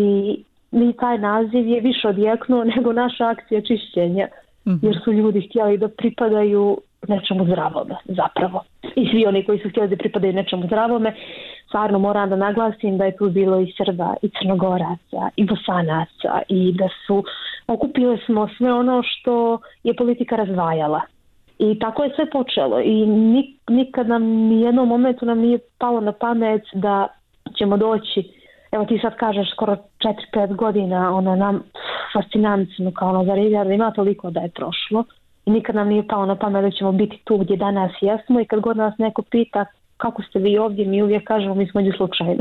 mi taj naziv je više odjeknuo nego naša akcija čišćenja, jer su ljudi htjeli da pripadaju nečemu zdravome, zapravo. I svi oni koji su htjeli da pripadaju nečemu zdravome, stvarno moram da naglasim da je tu bilo i Srba, i Crnogoraca, i Bosanaca, i da okupili smo sve ono što je politika razdvajala. I tako je sve počelo. I nikad nam, nijednom momentu nam nije palo na pamet da ćemo doći, evo ti sad kažeš skoro 4-5 godina, nam fascinantno kao zar ima toliko da je prošlo i nikad nam nije palo na pamet da ćemo biti tu gdje danas jesmo i kad god nas neko pita kako ste vi ovdje, mi uvijek kažemo mi smo ovdje slučajno.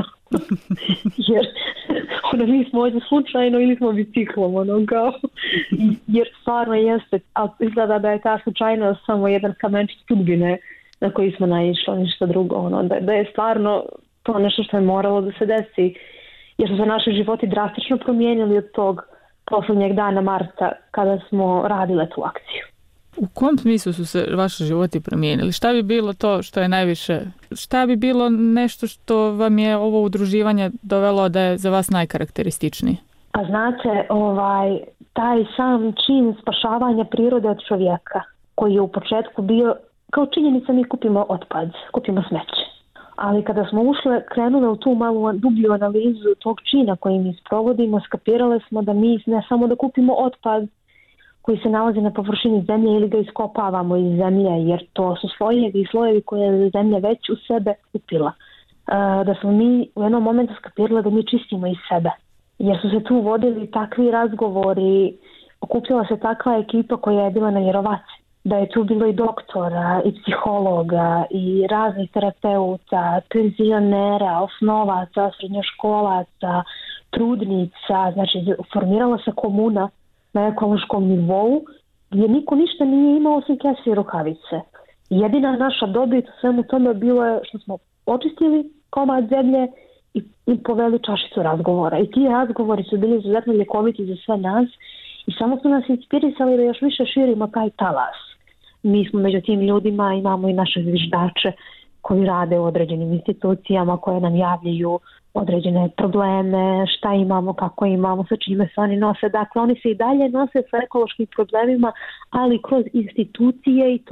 Jer mi smo ovdje slučajno ili smo biciklom, jer stvarno jeste, ali izgleda da je ta slučajnost samo jedan kamenčić sudbine na koji smo naišli, ništa drugo, da je stvarno to nešto što je moralo da se desi jer su se naši životi drastično promijenili od tog posljednjeg dana marta kada smo radile tu akciju. U kom smislu su se vaši životi promijenili? Šta bi bilo to što je najviše? Šta bi bilo nešto što vam je ovo udruživanje dovelo da je za vas najkarakterističniji? Pa znate, taj sam čin spašavanja prirode od čovjeka, koji je u početku bio kao činjenica, mi kupimo otpad, kupimo smeće. Ali kada smo krenule u tu malu dublju analizu tog čina koji mi sprovodimo, skapirale smo da mi ne samo da kupimo otpad koji se nalazi na površini zemlje ili ga iskopavamo iz zemlje, jer to su slojevi i slojevi koje je zemlja već u sebe upila. Da smo mi u jednom momentu skapirali da mi čistimo iz sebe. Jer su se tu vodili takvi razgovori, okupljala se takva ekipa koja je bila nevjerovatna. Da je tu bilo i doktora, i psihologa, i raznih terapeuta, penzionera, osnovaca, srednjoškolaca, trudnica. Znači, formirala se komuna na ekološkom nivou gdje niko ništa nije imao osim kese i rukavice. Jedina naša dobit u svemu tome bilo je što smo očistili komad zemlje i poveli čašicu razgovora. I ti razgovori su bili izuzetno ljekoviti za sve nas i samo su nas inspirisali da još više širimo taj talas. Mi smo među tim ljudima, imamo i naše zviždače koji rade u određenim institucijama koje nam javljaju određene probleme, šta imamo, kako imamo, sa čime se oni nose. Dakle, oni se i dalje nose sa ekološkim problemima, ali kroz institucije i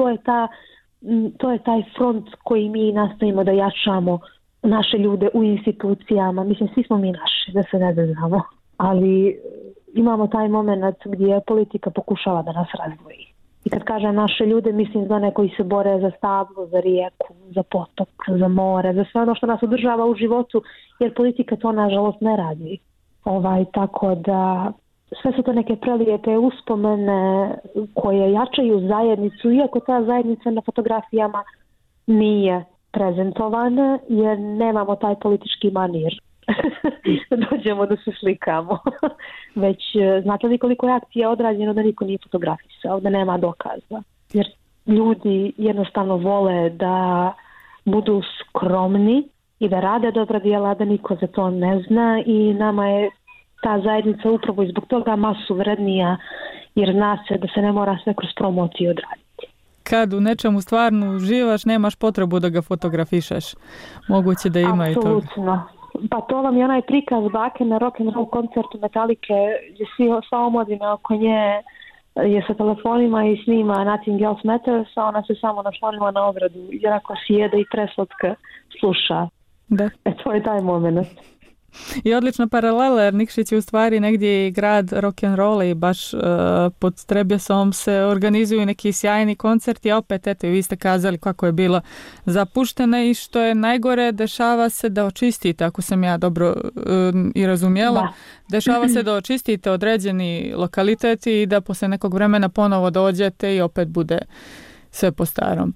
to je taj front koji mi nastavimo da jačamo naše ljude u institucijama. Mislim, svi smo mi naši, da se ne znamo. Ali imamo taj moment gdje politika pokušava da nas razdvoji. I kad kažem naše ljude, mislim za one koji se bore za stablo, za rijeku, za potok, za more, za sve ono što nas održava u životu, jer politika to nažalost ne radi. Tako da sve su to neke prelijepe uspomene koje jačaju zajednicu, iako ta zajednica na fotografijama nije prezentovana, jer nemamo taj politički manir. Dođemo da se slikamo. Već znate li koliko je akcija odrađeno da niko nije fotografisao, da nema dokaza. Jer ljudi jednostavno vole da budu skromni i da rade dobra djela, da niko za to ne zna i nama je ta zajednica upravo i zbog toga masu vrednija, jer zna se da se ne mora sve kroz promociju odraditi. Kad u nečemu stvarno uživaš, nemaš potrebu da ga fotografišeš. Moguće da ima i toga. Apsolutno. Pa to vam je onaj prikaz bake na rock'n'roll koncertu Metalike, gdje sva omladina oko nje je sa telefonima i snima Nothing Else Matters, a ona se samo naslonila na ogradu, jer ako sjede i preslatka sluša. Da. To je taj moment. I odlična paralela, jer Nikšić je u stvari negdje i grad rock'n'rolla i baš pod Trebjesom se organizuju neki sjajni koncerti, a opet eto, vi ste kazali kako je bilo zapuštena i što je najgore, dešava se da očistite, ako sam ja dobro i razumjela, da. Dešava se da očistite određeni lokaliteti i da poslije nekog vremena ponovo dođete i opet bude sve po starom.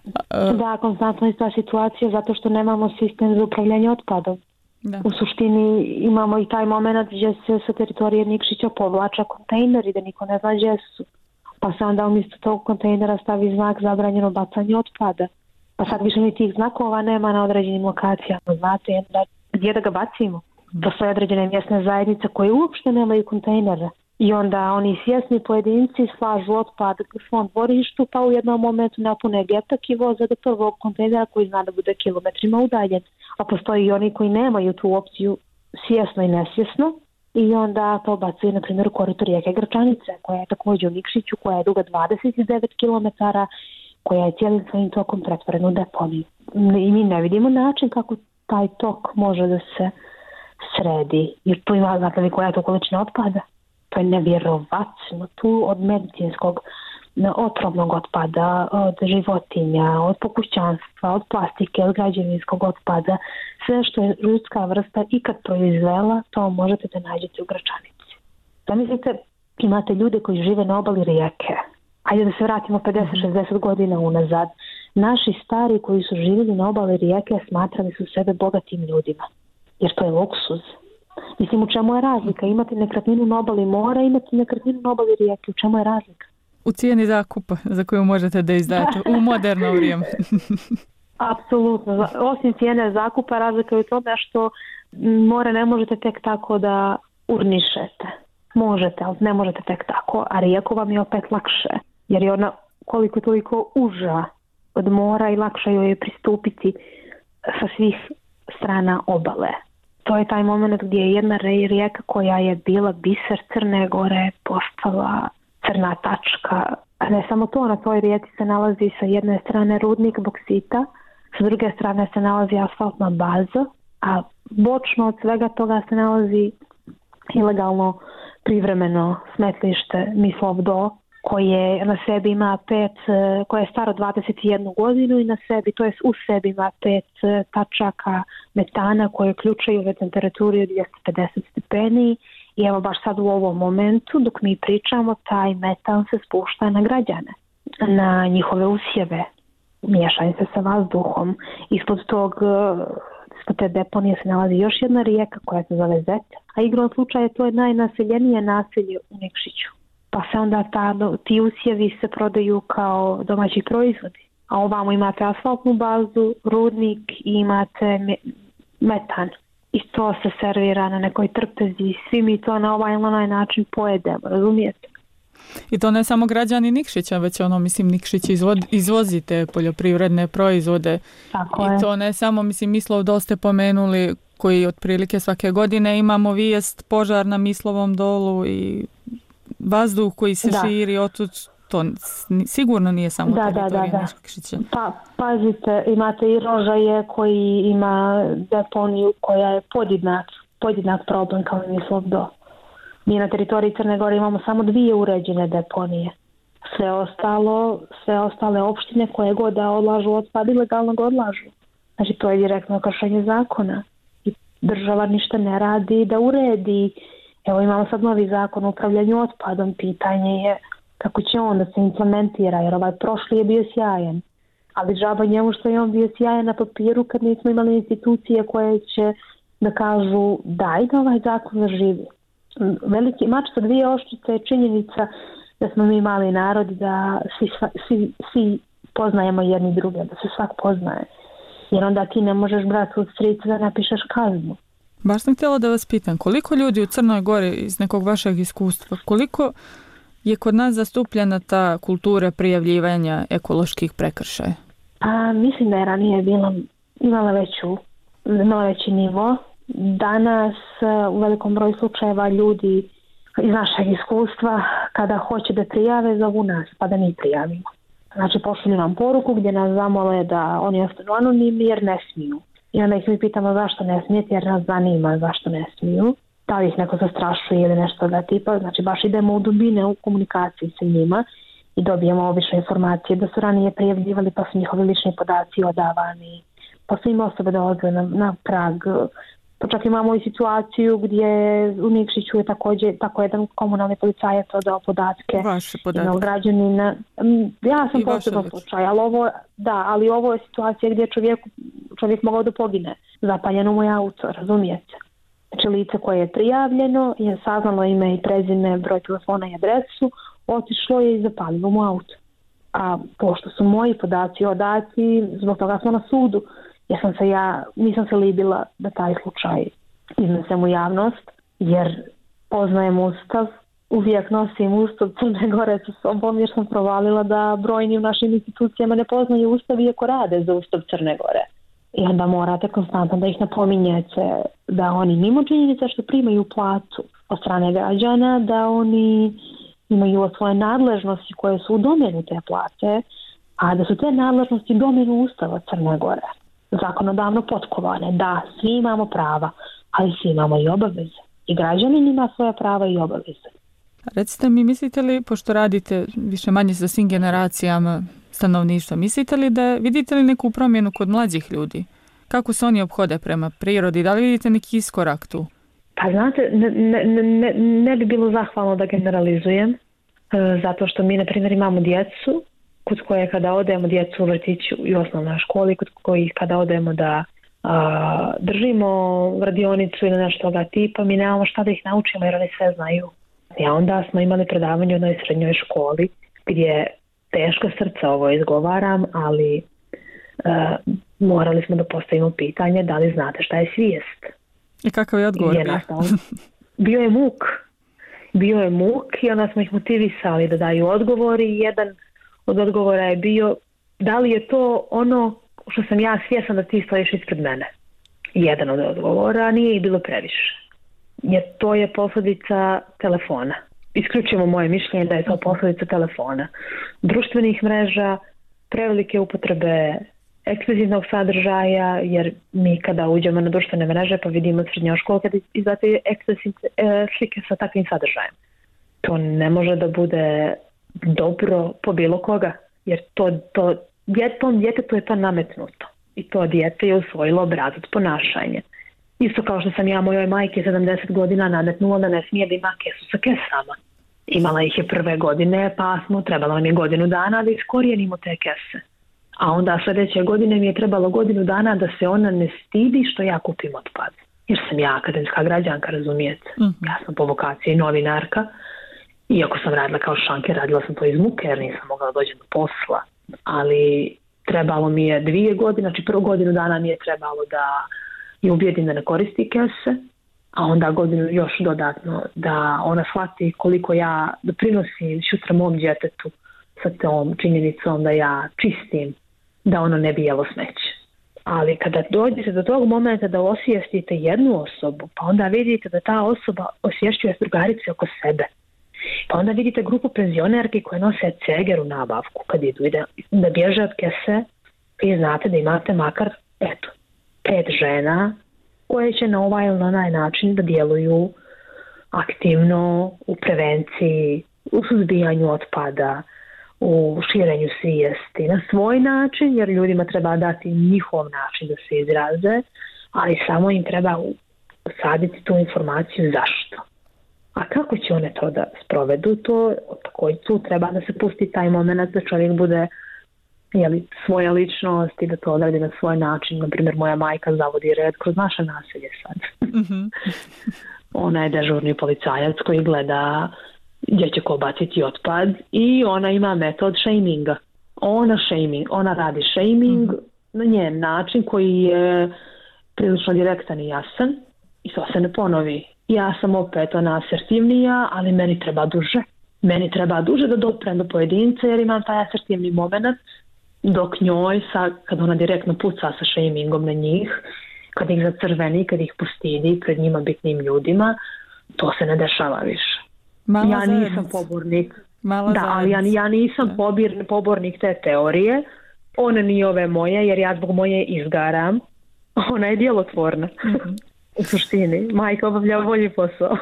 Da, konstantno je ta situacija zato što nemamo sistem za upravljanje otpadom. Da. U suštini imamo i taj moment gdje se sa teritorije Nikšića povlača kontejneri da niko ne zna gdje su. Pa se onda umjesto tog kontejnera stavi znak zabranjeno bacanje otpada. Pa sad više ni tih znakova nema na određenim lokacijama. Znate gdje da ga bacimo? Postoje određene mjesne zajednice koje uopšte nemaju kontejnere. I onda oni svjesni pojedinci slažu otpad u svom dvorištu, pa u jednom momentu napune getak i voze do prvog kontejnera koji zna da bude kilometrima udaljen. A postoji i oni koji nemaju tu opciju svjesno i nesvjesno i onda to bacaju, na primjer, u korito rijeke Grčanice, koja je također u Nikšiću, koja je duga 29 km, koja je cijelim svojim tokom pretvorena u deponiju. I mi ne vidimo način kako taj tok može da se sredi, jer tu ima, znate li koja je to količina otpada? To je nevjerovatno. Tu od medicinskog otrovnog otpada, od životinja, od pokućanstva, od plastike, od građevinskog otpada, sve što je ljudska vrsta ikad proizvela, to možete da nađete u Gračanici. Zamislite, imate ljude koji žive na obali rijeke. Ajde da se vratimo 50-60 godina unazad. Naši stari koji su živjeli na obali rijeke smatrali su sebe bogatim ljudima, jer to je luksuz. Mislim, u čemu je razlika? Imate nekretninu na obali mora, imate nekretninu na obali rijeke. U čemu je razlika? U cijeni zakupa za koju možete da izdate u moderno vrijeme. Apsolutno. Osim cijene zakupa, razlika je u tome što more ne možete tek tako da urnišete. Možete, ali ne možete tek tako, a rijeku vam je opet lakše, jer je ona koliko toliko uža od mora i lakše joj je pristupiti sa svih strana obale. To je taj moment gdje je jedna rijeka koja je bila biser Crne Gore postala crna tačka. A ne samo to, na toj rijeci se nalazi sa jedne strane rudnik boksita, sa druge strane se nalazi asfaltna baza, a bočno od svega toga se nalazi ilegalno privremeno smetlište Mislov Do, koje na sebi ima koje je staro 21 godinu i na sebi, to jest u sebi ima 5 tačaka metana koje uključuju ove temperaturi od 250 stepeni i evo baš sad u ovom momentu dok mi pričamo taj metan se spušta na građane, na njihove usjeve, miješanje se sa vazduhom. Ispod te deponije se nalazi još jedna rijeka koja se zove Zet, a igrom slučaja to je najnaseljenije naselje u Nikšiću. Pa se onda ti usjevi se prodaju kao domaći proizvodi. A ovamo imate asfaltnu bazu, rudnik i imate metan. I to se servira na nekoj trpezi. Svi mi to na ovaj ili onaj način pojedemo, razumijete? I to ne samo građani Nikšića, već Nikšić izvozi te poljoprivredne proizvode. Tako I to ne samo, Mislov Do ste pomenuli, koji otprilike svake godine imamo vijest požar na Mislovom dolu i vazduh koji se širi otud, to sigurno nije samo teritorija Nikšića. Pa pazite, imate i Rožaje koji ima deponiju koja je podjednak problem kao i Mislov Do. Mi na teritoriji Crne Gore imamo samo 2 uređene deponije. Sve ostale opštine koje god da odlažu otpad ilegalno ga odlažu. Znači to je direktno kršenje zakona. I država ništa ne radi da uredi. Evo imamo sad novi zakon o upravljanju otpadom. Pitanje je kako će on da se implementira, jer ovaj prošli je bio sjajan. Ali džaba njemu što je on bio sjajan na papiru kad nismo imali institucije koje će da kažu daj da ovaj zakon zaživi. Veliki mač sa 2 oštrice je činjenica da smo mi mali narod, da svi poznajemo jedni druge, da se svak poznaje. Jer onda ti ne možeš brati od strica da napišeš kaznu. Baš sam htjela da vas pitam, koliko ljudi u Crnoj Gori iz nekog vašeg iskustva, koliko je kod nas zastupljena ta kultura prijavljivanja ekoloških prekršaja? Mislim da je ranije imala veći nivo. Danas u velikom broju slučajeva ljudi iz našeg iskustva kada hoće da prijave zovu nas pa da mi prijavimo. Znači pošalju nam poruku gdje nas zamole da oni ostanu anonimni jer ne smiju. I onda ih mi pitamo zašto ne smijete jer nas zanima zašto ne smiju. Da li ih neko zastrašuje ili nešto da tipa. Znači baš idemo u dubine u komunikaciji sa njima i dobijemo obične informacije da su ranije prijavljivali pa su njihovi lični podaci odavani. Pa su im osobe dolazile na prag. Pa čak imamo i situaciju gdje u Nikšiću je također tako jedan komunalni policajac odao podatke. Vaše podatke. Građanina. Ja sam posebno slučaj, ali ovo je situacija gdje čovjek mogao da pogine. Zapaljeno mu je auto, razumijete? Znači lice koje je prijavljeno je saznalo ime i prezime, broj telefona i adresu, otišlo je i zapalilo mu auto. A pošto su moji podaci odati, zbog toga smo na sudu. Nisam se libila da taj slučaj iznesem u javnost, jer poznajem Ustav, uvijek nosim Ustav Crne Gore sa sobom, jer sam provalila da brojni u našim institucijama ne poznaju Ustav iako rade za Ustav Crne Gore. I onda morate konstantno da ih napominjete da oni mimo činjenica što primaju platu od strane građana, da oni imaju svoje nadležnosti koje su u domenu te plate, a da su te nadležnosti u domenu Ustava Crne Gore. Zakonodavno potkovane. Da, svi imamo prava, ali svi imamo i obaveze. I građanin ima svoje prava i obaveze. Recite mi, mislite li, pošto radite više manje sa svim generacijama stanovništva, vidite li neku promjenu kod mlađih ljudi? Kako se oni ophode prema prirodi? Da li vidite neki iskorak tu? Pa znate, ne bi bilo zahvalno da generalizujem, zato što mi, na primjer, imamo djecu kod koje kada odemo djecu u vrtiću i osnovnoj školi, kod kojih kada odemo da držimo radionicu ili nešto toga tipa, mi nemamo šta da ih naučimo jer oni sve znaju. I onda smo imali predavanje u jednoj srednjoj školi gdje teško srca ovo izgovaram, ali morali smo da postavimo pitanje da li znate šta je svijest. I kakav je odgovor bio? Bio je muk. Bio je muk i onda smo ih motivisali da daju odgovor i jedan od odgovora je bio da li je to ono što sam ja svjesna da ti stojiš ispred mene. Jedan od odgovora, nije ih bilo previše. Jer to je posljedica telefona. Isključujemo moje mišljenje da je to posljedica telefona. Društvenih mreža, prevelike upotrebe ekskluzivnog sadržaja, jer mi kada uđemo na društvene mreže pa vidimo srednjoškolke da izbacuje ekskluzivne slike sa takvim sadržajem. To ne može da bude dobro po bilo koga, jer tom djetetu je to nametnuto i to dijete je usvojilo obrazac ponašanja. Isto kao što sam ja mojoj majke 70 godina nametnula da ne smije da ima kesu sa kesama. Imala ih je prve godine, pa trebalo nam je godinu dana da iskorijenimo te kese. A onda sljedeće godine mi je trebalo godinu dana da se ona ne stidi što ja kupim otpad. Jer sam ja akademska građanka, razumijete. Ja sam po vokaciji novinarka. Iako sam radila kao šanker, radila sam to iz muke jer nisam mogla doći do posla. Ali trebalo mi je 2 godine, znači prvu godinu dana mi je trebalo da je ubijedim da ne koristi kese, a onda godinu još dodatno da ona shvati koliko ja doprinosim sutra mom djetetu sa tom činjenicom da ja čistim, da ono ne bi jelo smeće. Ali kada dođete do tog momenta da osvijestite jednu osobu, pa onda vidite da ta osoba osvješćuje drugarice oko sebe. Pa onda vidite grupu penzionerki koje nose ceger u nabavku kad idu da bježe od kese, vi znate da imate makar 5 žena koje će na ovaj ili na onaj način da djeluju aktivno u prevenciji, u suzbijanju otpada, u širenju svijesti na svoj način, jer ljudima treba dati njihov način da se izraze, ali samo im treba saditi tu informaciju zašto. A kako će one to da sprovedu, to tu treba da se pusti taj moment da čovjek bude svoja ličnost i da to odradi na svoj način. Naprimjer, moja majka zavodi red kroz naše naselje sad. Ona je dežurni policajac koji gleda gdje će ko baciti otpad i ona ima metod shaminga. Ona radi shaming na njen način koji je prilično direktan i jasan i to se ne ponovi. Ja sam opet asertivnija, ali meni treba duže. Meni treba duže da doprem do pojedinca jer imam taj asertivni moment, dok njoj, kad ona direktno puca sa shamingom na njih, kad ih zacrveni, kad ih postidi pred njima bitnim ljudima, to se ne dešava više. Ja nisam pobornik. Ali ja nisam pobornik te teorije. Ona nije ove moje, jer ja zbog moje izgaram. Ona je djelotvorna. U suštini. Majka obavlja bolji posao.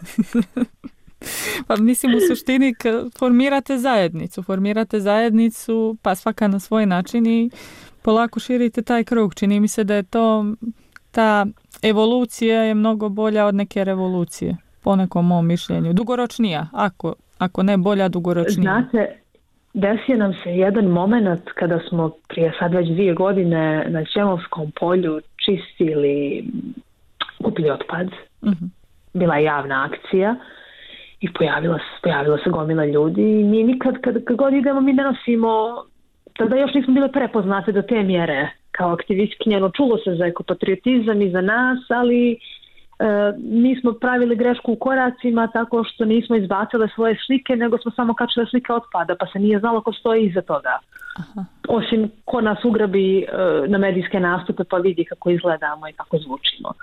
Pa mislim u suštini formirate zajednicu pa svaka na svoj način i polako širite taj krug. Čini mi se da je ta evolucija je mnogo bolja od neke revolucije. Po nekom mom mišljenju. Dugoročnija, ako ne bolja, dugoročnija. Znate, desio nam se jedan moment kada smo prije sad već 2 godine na Ćemovskom polju čistili, kupili otpad. Bila je javna akcija i pojavila se gomila ljudi i mi nikad kad god idemo mi ne nosimo, tada još nismo bile prepoznate do te mjere kao aktivistkinja, čulo se za ekopatriotizam i za nas, ali mi smo pravili grešku u koracima tako što nismo izbacile svoje slike, nego smo samo kačile slike otpada, pa se nije znalo ko stoji iza toga. Osim ko nas ugrabi na medijske nastupe pa vidi kako izgledamo i kako zvučimo.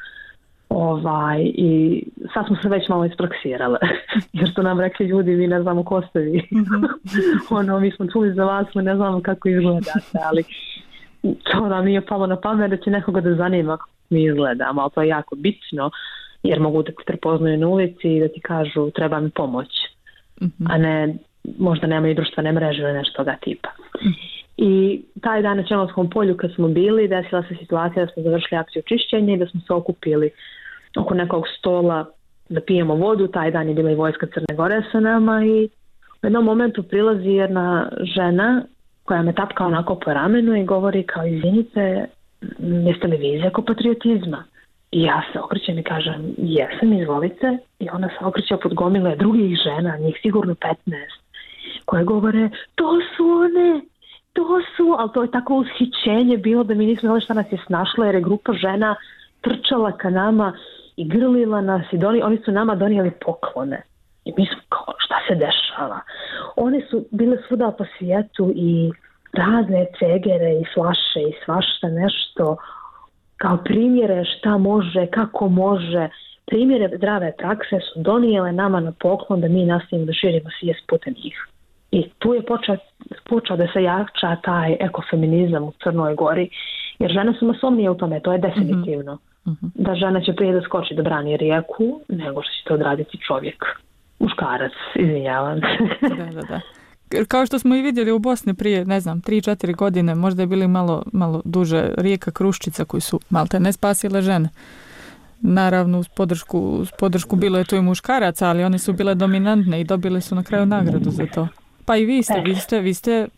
I sad smo se već malo ispraksirale, jer su nam rekli ljudi, mi ne znamo ko ste vi. Mi smo čuli za vas, mi ne znamo kako izgledate, ali to nam nije palo na pamet da će nekoga da zanima kako mi izgledamo, ali to je jako bitno, jer mogu da te prepoznaju na ulici i da ti kažu treba mi pomoć, a ne možda nemaju društvene mreže ili nešto toga tipa. I taj dan na Ćemovskom polju kad smo bili, desila se situacija da smo završili akciju čišćenja i da smo se okupili oko nekog stola da pijemo vodu. Taj dan je bila i vojska Crne Gore sa nama i u jednom momentu prilazi jedna žena koja me tapka onako po ramenu i govori kao izvinite, jeste li vi iz ekopatriotizma? I ja se okrećem i kažem jesam, izvolite. I ona se okreće pod gomile drugih žena, njih sigurno 15, koje govore to su ali to je tako ushićenje bilo da mi nismo znali šta nas je snašlo, jer je grupa žena trčala ka nama i grlila nas i oni su nama donijeli poklone. I mi smo kao, šta se dešava? One su bile svuda po svijetu i razne cegere i flaše i svašta nešto, kao primjere šta može, kako može, primjere zdrave prakse su donijele nama na poklon da mi nastavimo da širimo svijest putem njih. I tu je počeo da se jača taj ekofeminizam u Crnoj Gori, jer žene su masovnije u tome, to je definitivno. Da žena će prije da skoči da brani rijeku, nego što će to odraditi čovjek. Muškarac, izvinjavam se. Da. Kao što smo i vidjeli u Bosni prije, 3-4 godine, možda je bili malo duže, rijeka Kruščica koji su malte ne spasile žene. Naravno, uz podršku bilo je tu i muškaraca, ali one su bile dominantne i dobile su na kraju nagradu za to. Pa i vi ste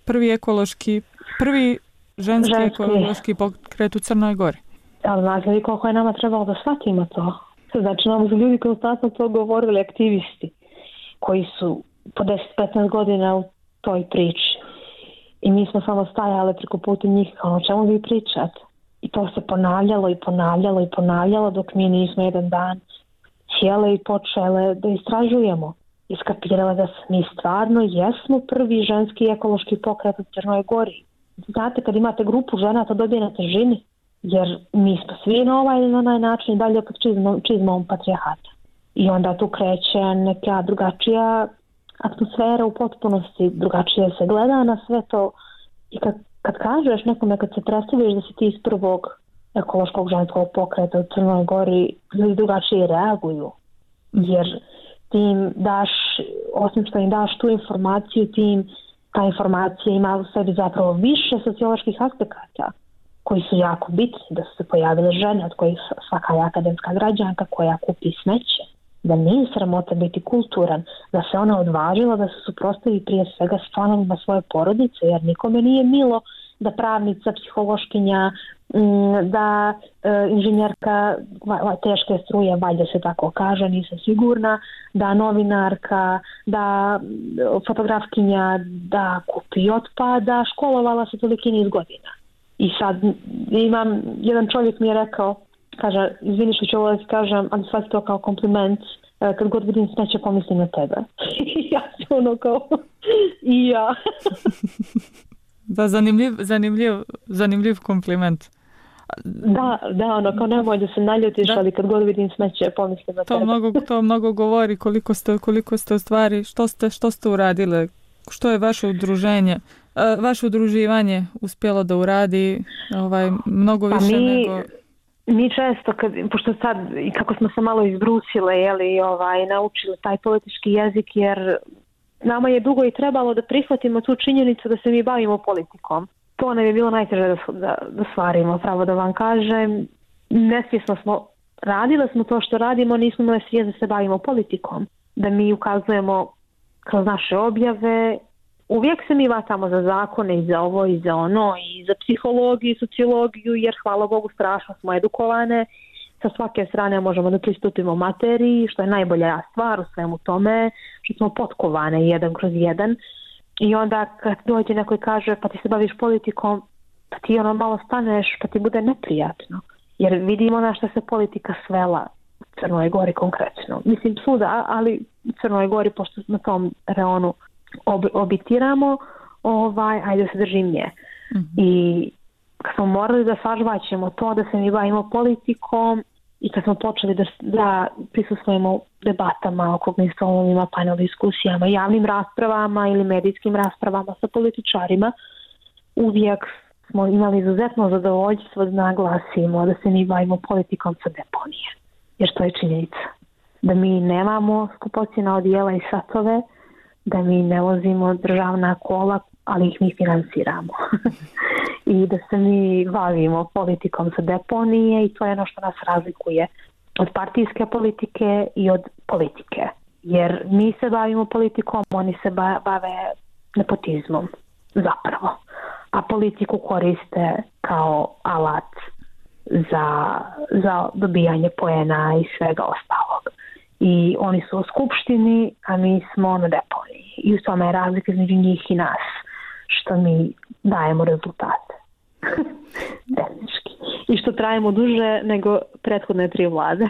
prvi ženski ekološki pokret u Crnoj Gori. Ali znate li koliko je nama trebalo da shvatimo to? Znači, nam su ljudi konstantno to govorili, aktivisti, koji su po 10-15 godina u toj priči. I mi smo samo stajali preko puta njih, kao o čemu vi pričate. I to se ponavljalo dok mi nismo jedan dan sjele i počele da istražujemo. Iskapirale da mi stvarno jesmo prvi ženski ekološki pokret u Crnoj Gori. Znate, kad imate grupu žena, to dobije na težini. Jer mi smo svi na ovaj ili na onaj način dalje pod čizmom patrijarhata. I onda tu kreće neka drugačija atmosfera u potpunosti, drugačije se gleda na sve to. I kad kažeš nekome, kad se predstaviš da si ti iz prvog ekološkog ženskog pokreta u Crnoj Gori, ljudi drugačije reaguju. Jer ti im daš, osim što im daš tu informaciju, ta informacija ima u sebi zapravo više socioloških aspekata koji su jako bitni, da su se pojavile žene od kojih svaka je akademska građanka koja kupi smeće, da nije sramota biti kulturan, da se ona odvažila da se suprotstavi prije svega s članovima svoje porodice, jer nikome nije milo da pravnica, psihološkinja, da inženjerka teške struje, valjda se tako kaže, nisam sigurna, da novinarka, da fotografkinja, da kupi otpada, školovala se toliki niz godina. I sad imam, jedan čovjek mi je rekao, kaže, izvini što ću ovo da kažem, ali shvati to kao kompliment, kad god vidim smeće pomislim na tebe. I ja sam ono kao, i ja. Da, zanimljiv kompliment. Da, ono, kao nemoj da se naljutiš, ali kad god vidim smeće pomislim na tebe. To mnogo govori koliko ste u stvari, što ste uradile, što je vaše udruženje, vaše udruživanje uspjelo da uradi mnogo više nego... Mi često, pošto sad, kako smo se malo izbrusile, naučili taj politički jezik, jer nama je dugo i trebalo da prihvatimo tu činjenicu da se mi bavimo politikom. To nam je bilo najteže da stvarimo, pravo da vam kažem. Nesvjesno smo, radile smo to što radimo, nismo imali svijest da se bavimo politikom. Da mi ukazujemo kroz naše objave. Uvijek se mi vatamo za zakone i za ovo i za ono i za psihologiju i sociologiju, jer hvala Bogu strašno smo edukovane. Sa svake strane možemo da pristupimo materiji, što je najbolja stvar u svemu tome, što smo potkovane jedan kroz jedan. I onda kad dođe neko i kaže pa ti se baviš politikom, pa ti ono malo staneš, pa ti bude neprijatno. Jer vidimo na što se politika svela u Crnoj Gori konkretno. Mislim svuda, ali u Crnoj Gori, pošto na tom reonu obitiramo, ajde se držim nje. I kad smo morali da sažvaćemo to, da se mi bavimo politikom i kad smo počeli da prisustvujemo debatama, okruglim stolovima, panel diskusijama, javnim raspravama ili medijskim raspravama sa političarima, uvijek smo imali izuzetno zadovoljstvo da naglasimo da se mi bavimo politikom sa deponije. Jer to je činjenica. Da mi nemamo skupocjena odijela i satove, da mi ne vozimo državna kola, ali ih mi financiramo. I da se mi bavimo politikom sa deponije i to je ono što nas razlikuje od partijske politike i od politike. Jer mi se bavimo politikom, oni se bave nepotizmom zapravo. A politiku koriste kao alat za dobijanje poena i svega ostalog. I oni su u skupštini, a mi smo na deponiji. I u tome je razlika između njih i nas. što mi dajemo rezultate. Tehnički. I što trajimo duže nego prethodne 3 vlade.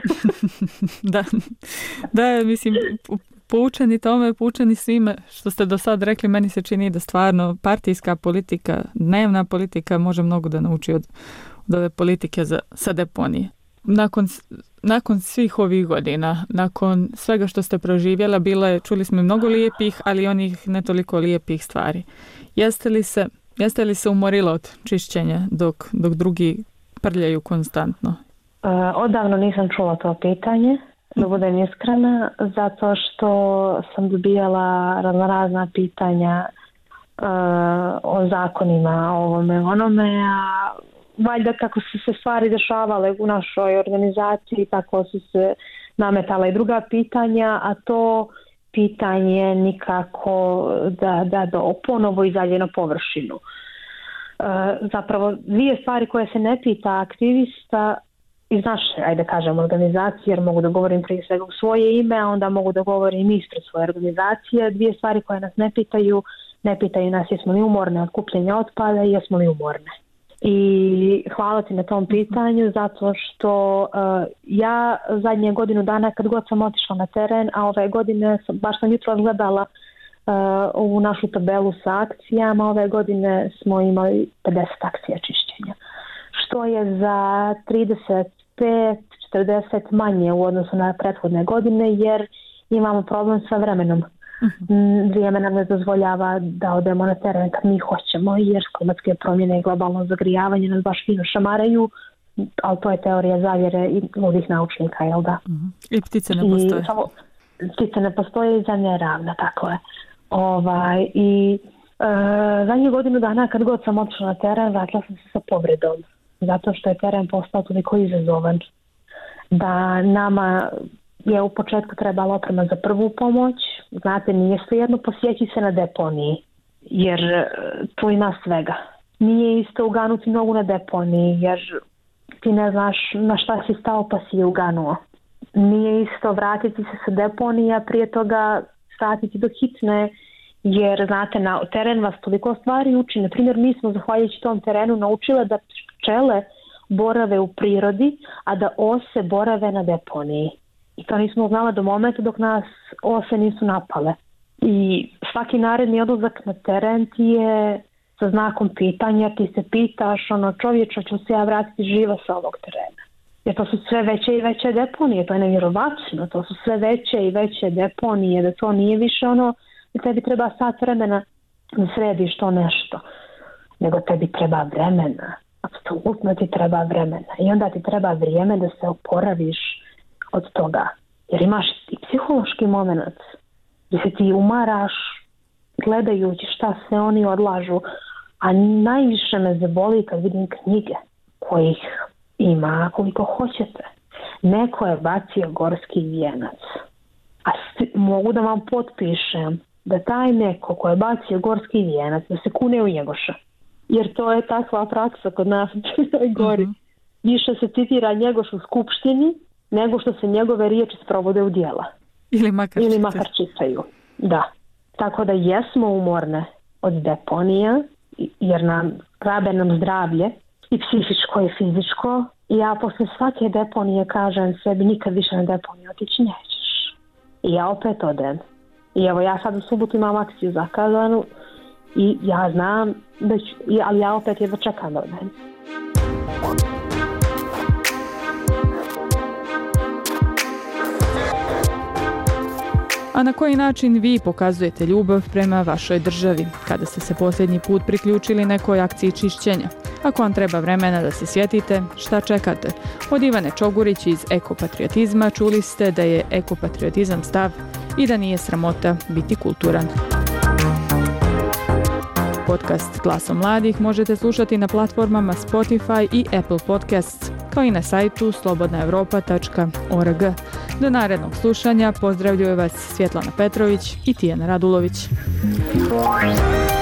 Da, mislim, poučeni tome, poučeni svime što ste do sad rekli, meni se čini da stvarno partijska politika, dnevna politika može mnogo da nauči od ove politike sa deponije. Nakon svih ovih godina, nakon svega što ste proživjela, čuli smo mnogo lijepih, ali onih ne toliko lijepih stvari. Jeste li se umorila od čišćenja dok drugi prljaju konstantno? Odavno nisam čula to pitanje, da budem iskrena, zato što sam dobijala razna pitanja o zakonima, o ovome, onome, a valjda kako su se stvari dešavale u našoj organizaciji, tako su se nametala i druga pitanja, a to pitanje nikako da ponovo izađe na površinu. Zapravo 2 stvari koje se ne pita aktivista iz naše, ajde kažem, organizacije, jer mogu da govorim prije svega u svoje ime, a onda mogu da govorim ispred svoje organizacije. 2 stvari koje nas ne pitaju nas jesmo li umorne od kupljenja otpada i jesmo li umorne. I hvala ti na tom pitanju, zato što ja zadnje godinu dana kad god sam otišla na teren, a ove godine baš sam jutro gledala ovu našu tabelu sa akcijama, ove godine smo imali 50 akcija čišćenja, što je za 35-40 manje u odnosu na prethodne godine, jer imamo problem sa vremenom. Vrijeme nam ne dozvoljava da odemo na teren kad mi hoćemo, jer klimatske promjene i globalno zagrijavanje nas baš fino šamaraju, ali to je teorija zavjere i ludih naučnika, jel da? I ptice ne postoje. Ptice ne postoje i zemlja je ravna, tako je. I zadnje godinu dana kad god sam otišla na teren, vratila sam se sa povredom, zato što je teren postao toliko izazovan da nama je u početku trebala oprema za prvu pomoć. Znate, nije svejedno posjeći se na deponiji, jer tu ima svega. Nije isto uganuti nogu na deponiji, jer ti ne znaš na šta si stao pa si je uganuo. Nije isto vratiti se sa deponija, prije toga statiti do hitne, jer znate, na teren vas toliko stvari uči. Naprimjer, mi smo zahvaljujući tom terenu naučile da pčele borave u prirodi, a da ose borave na deponiji. I to nismo znala do momenta dok nas ose nisu napale. I svaki naredni odlazak na teren ti je sa znakom pitanja, ti se pitaš, čovječa, ću se ja vratiti živa sa ovog terena. Jer to su sve veće i veće deponije, to je nevjerovatno, to su sve veće i veće deponije, da to nije više da tebi treba sat vremena da središ to nešto, nego tebi treba vremena, apsolutno ti treba vremena i onda ti treba vrijeme da se oporaviš od toga, jer imaš i psihološki moment gdje se ti umaraš gledajući šta se oni odlažu, a najviše me zaboli kad vidim knjige kojih ima koliko hoćete. Neko je bacio gorski vijenac, a mogu da vam potpišem da taj neko ko je bacio gorski vijenac da se kune u Njegoša, jer to je takva praksa kod nas u Crnoj Gori. Više se citira Njegoš u skupštini nego što se njegove riječi sprovode u djela. Ili makar čitaju. Da. Tako da jesmo umorne od deponija, jer rabe nam zdravlje i psihičko i fizičko. I ja posle svake deponije kažem sebi nikad više na deponiju otići nećeš. I ja opet odem. I evo ja sad u subotu imam akciju zakazanu i ja znam da ću, ali ja opet jedva čekam da odem. A na koji način vi pokazujete ljubav prema vašoj državi kada ste se posljednji put priključili nekoj akciji čišćenja? Ako vam treba vremena da se sjetite, šta čekate? Od Ivane Čogurić iz Ekopatriotizma čuli ste da je ekopatriotizam stav i da nije sramota biti kulturan. Podcast Glasom mladih možete slušati na platformama Spotify i Apple Podcasts, kao i na sajtu slobodnaevropa.org. Do narednog slušanja pozdravljuje vas Svjetlana Petrović i Tijana Radulović.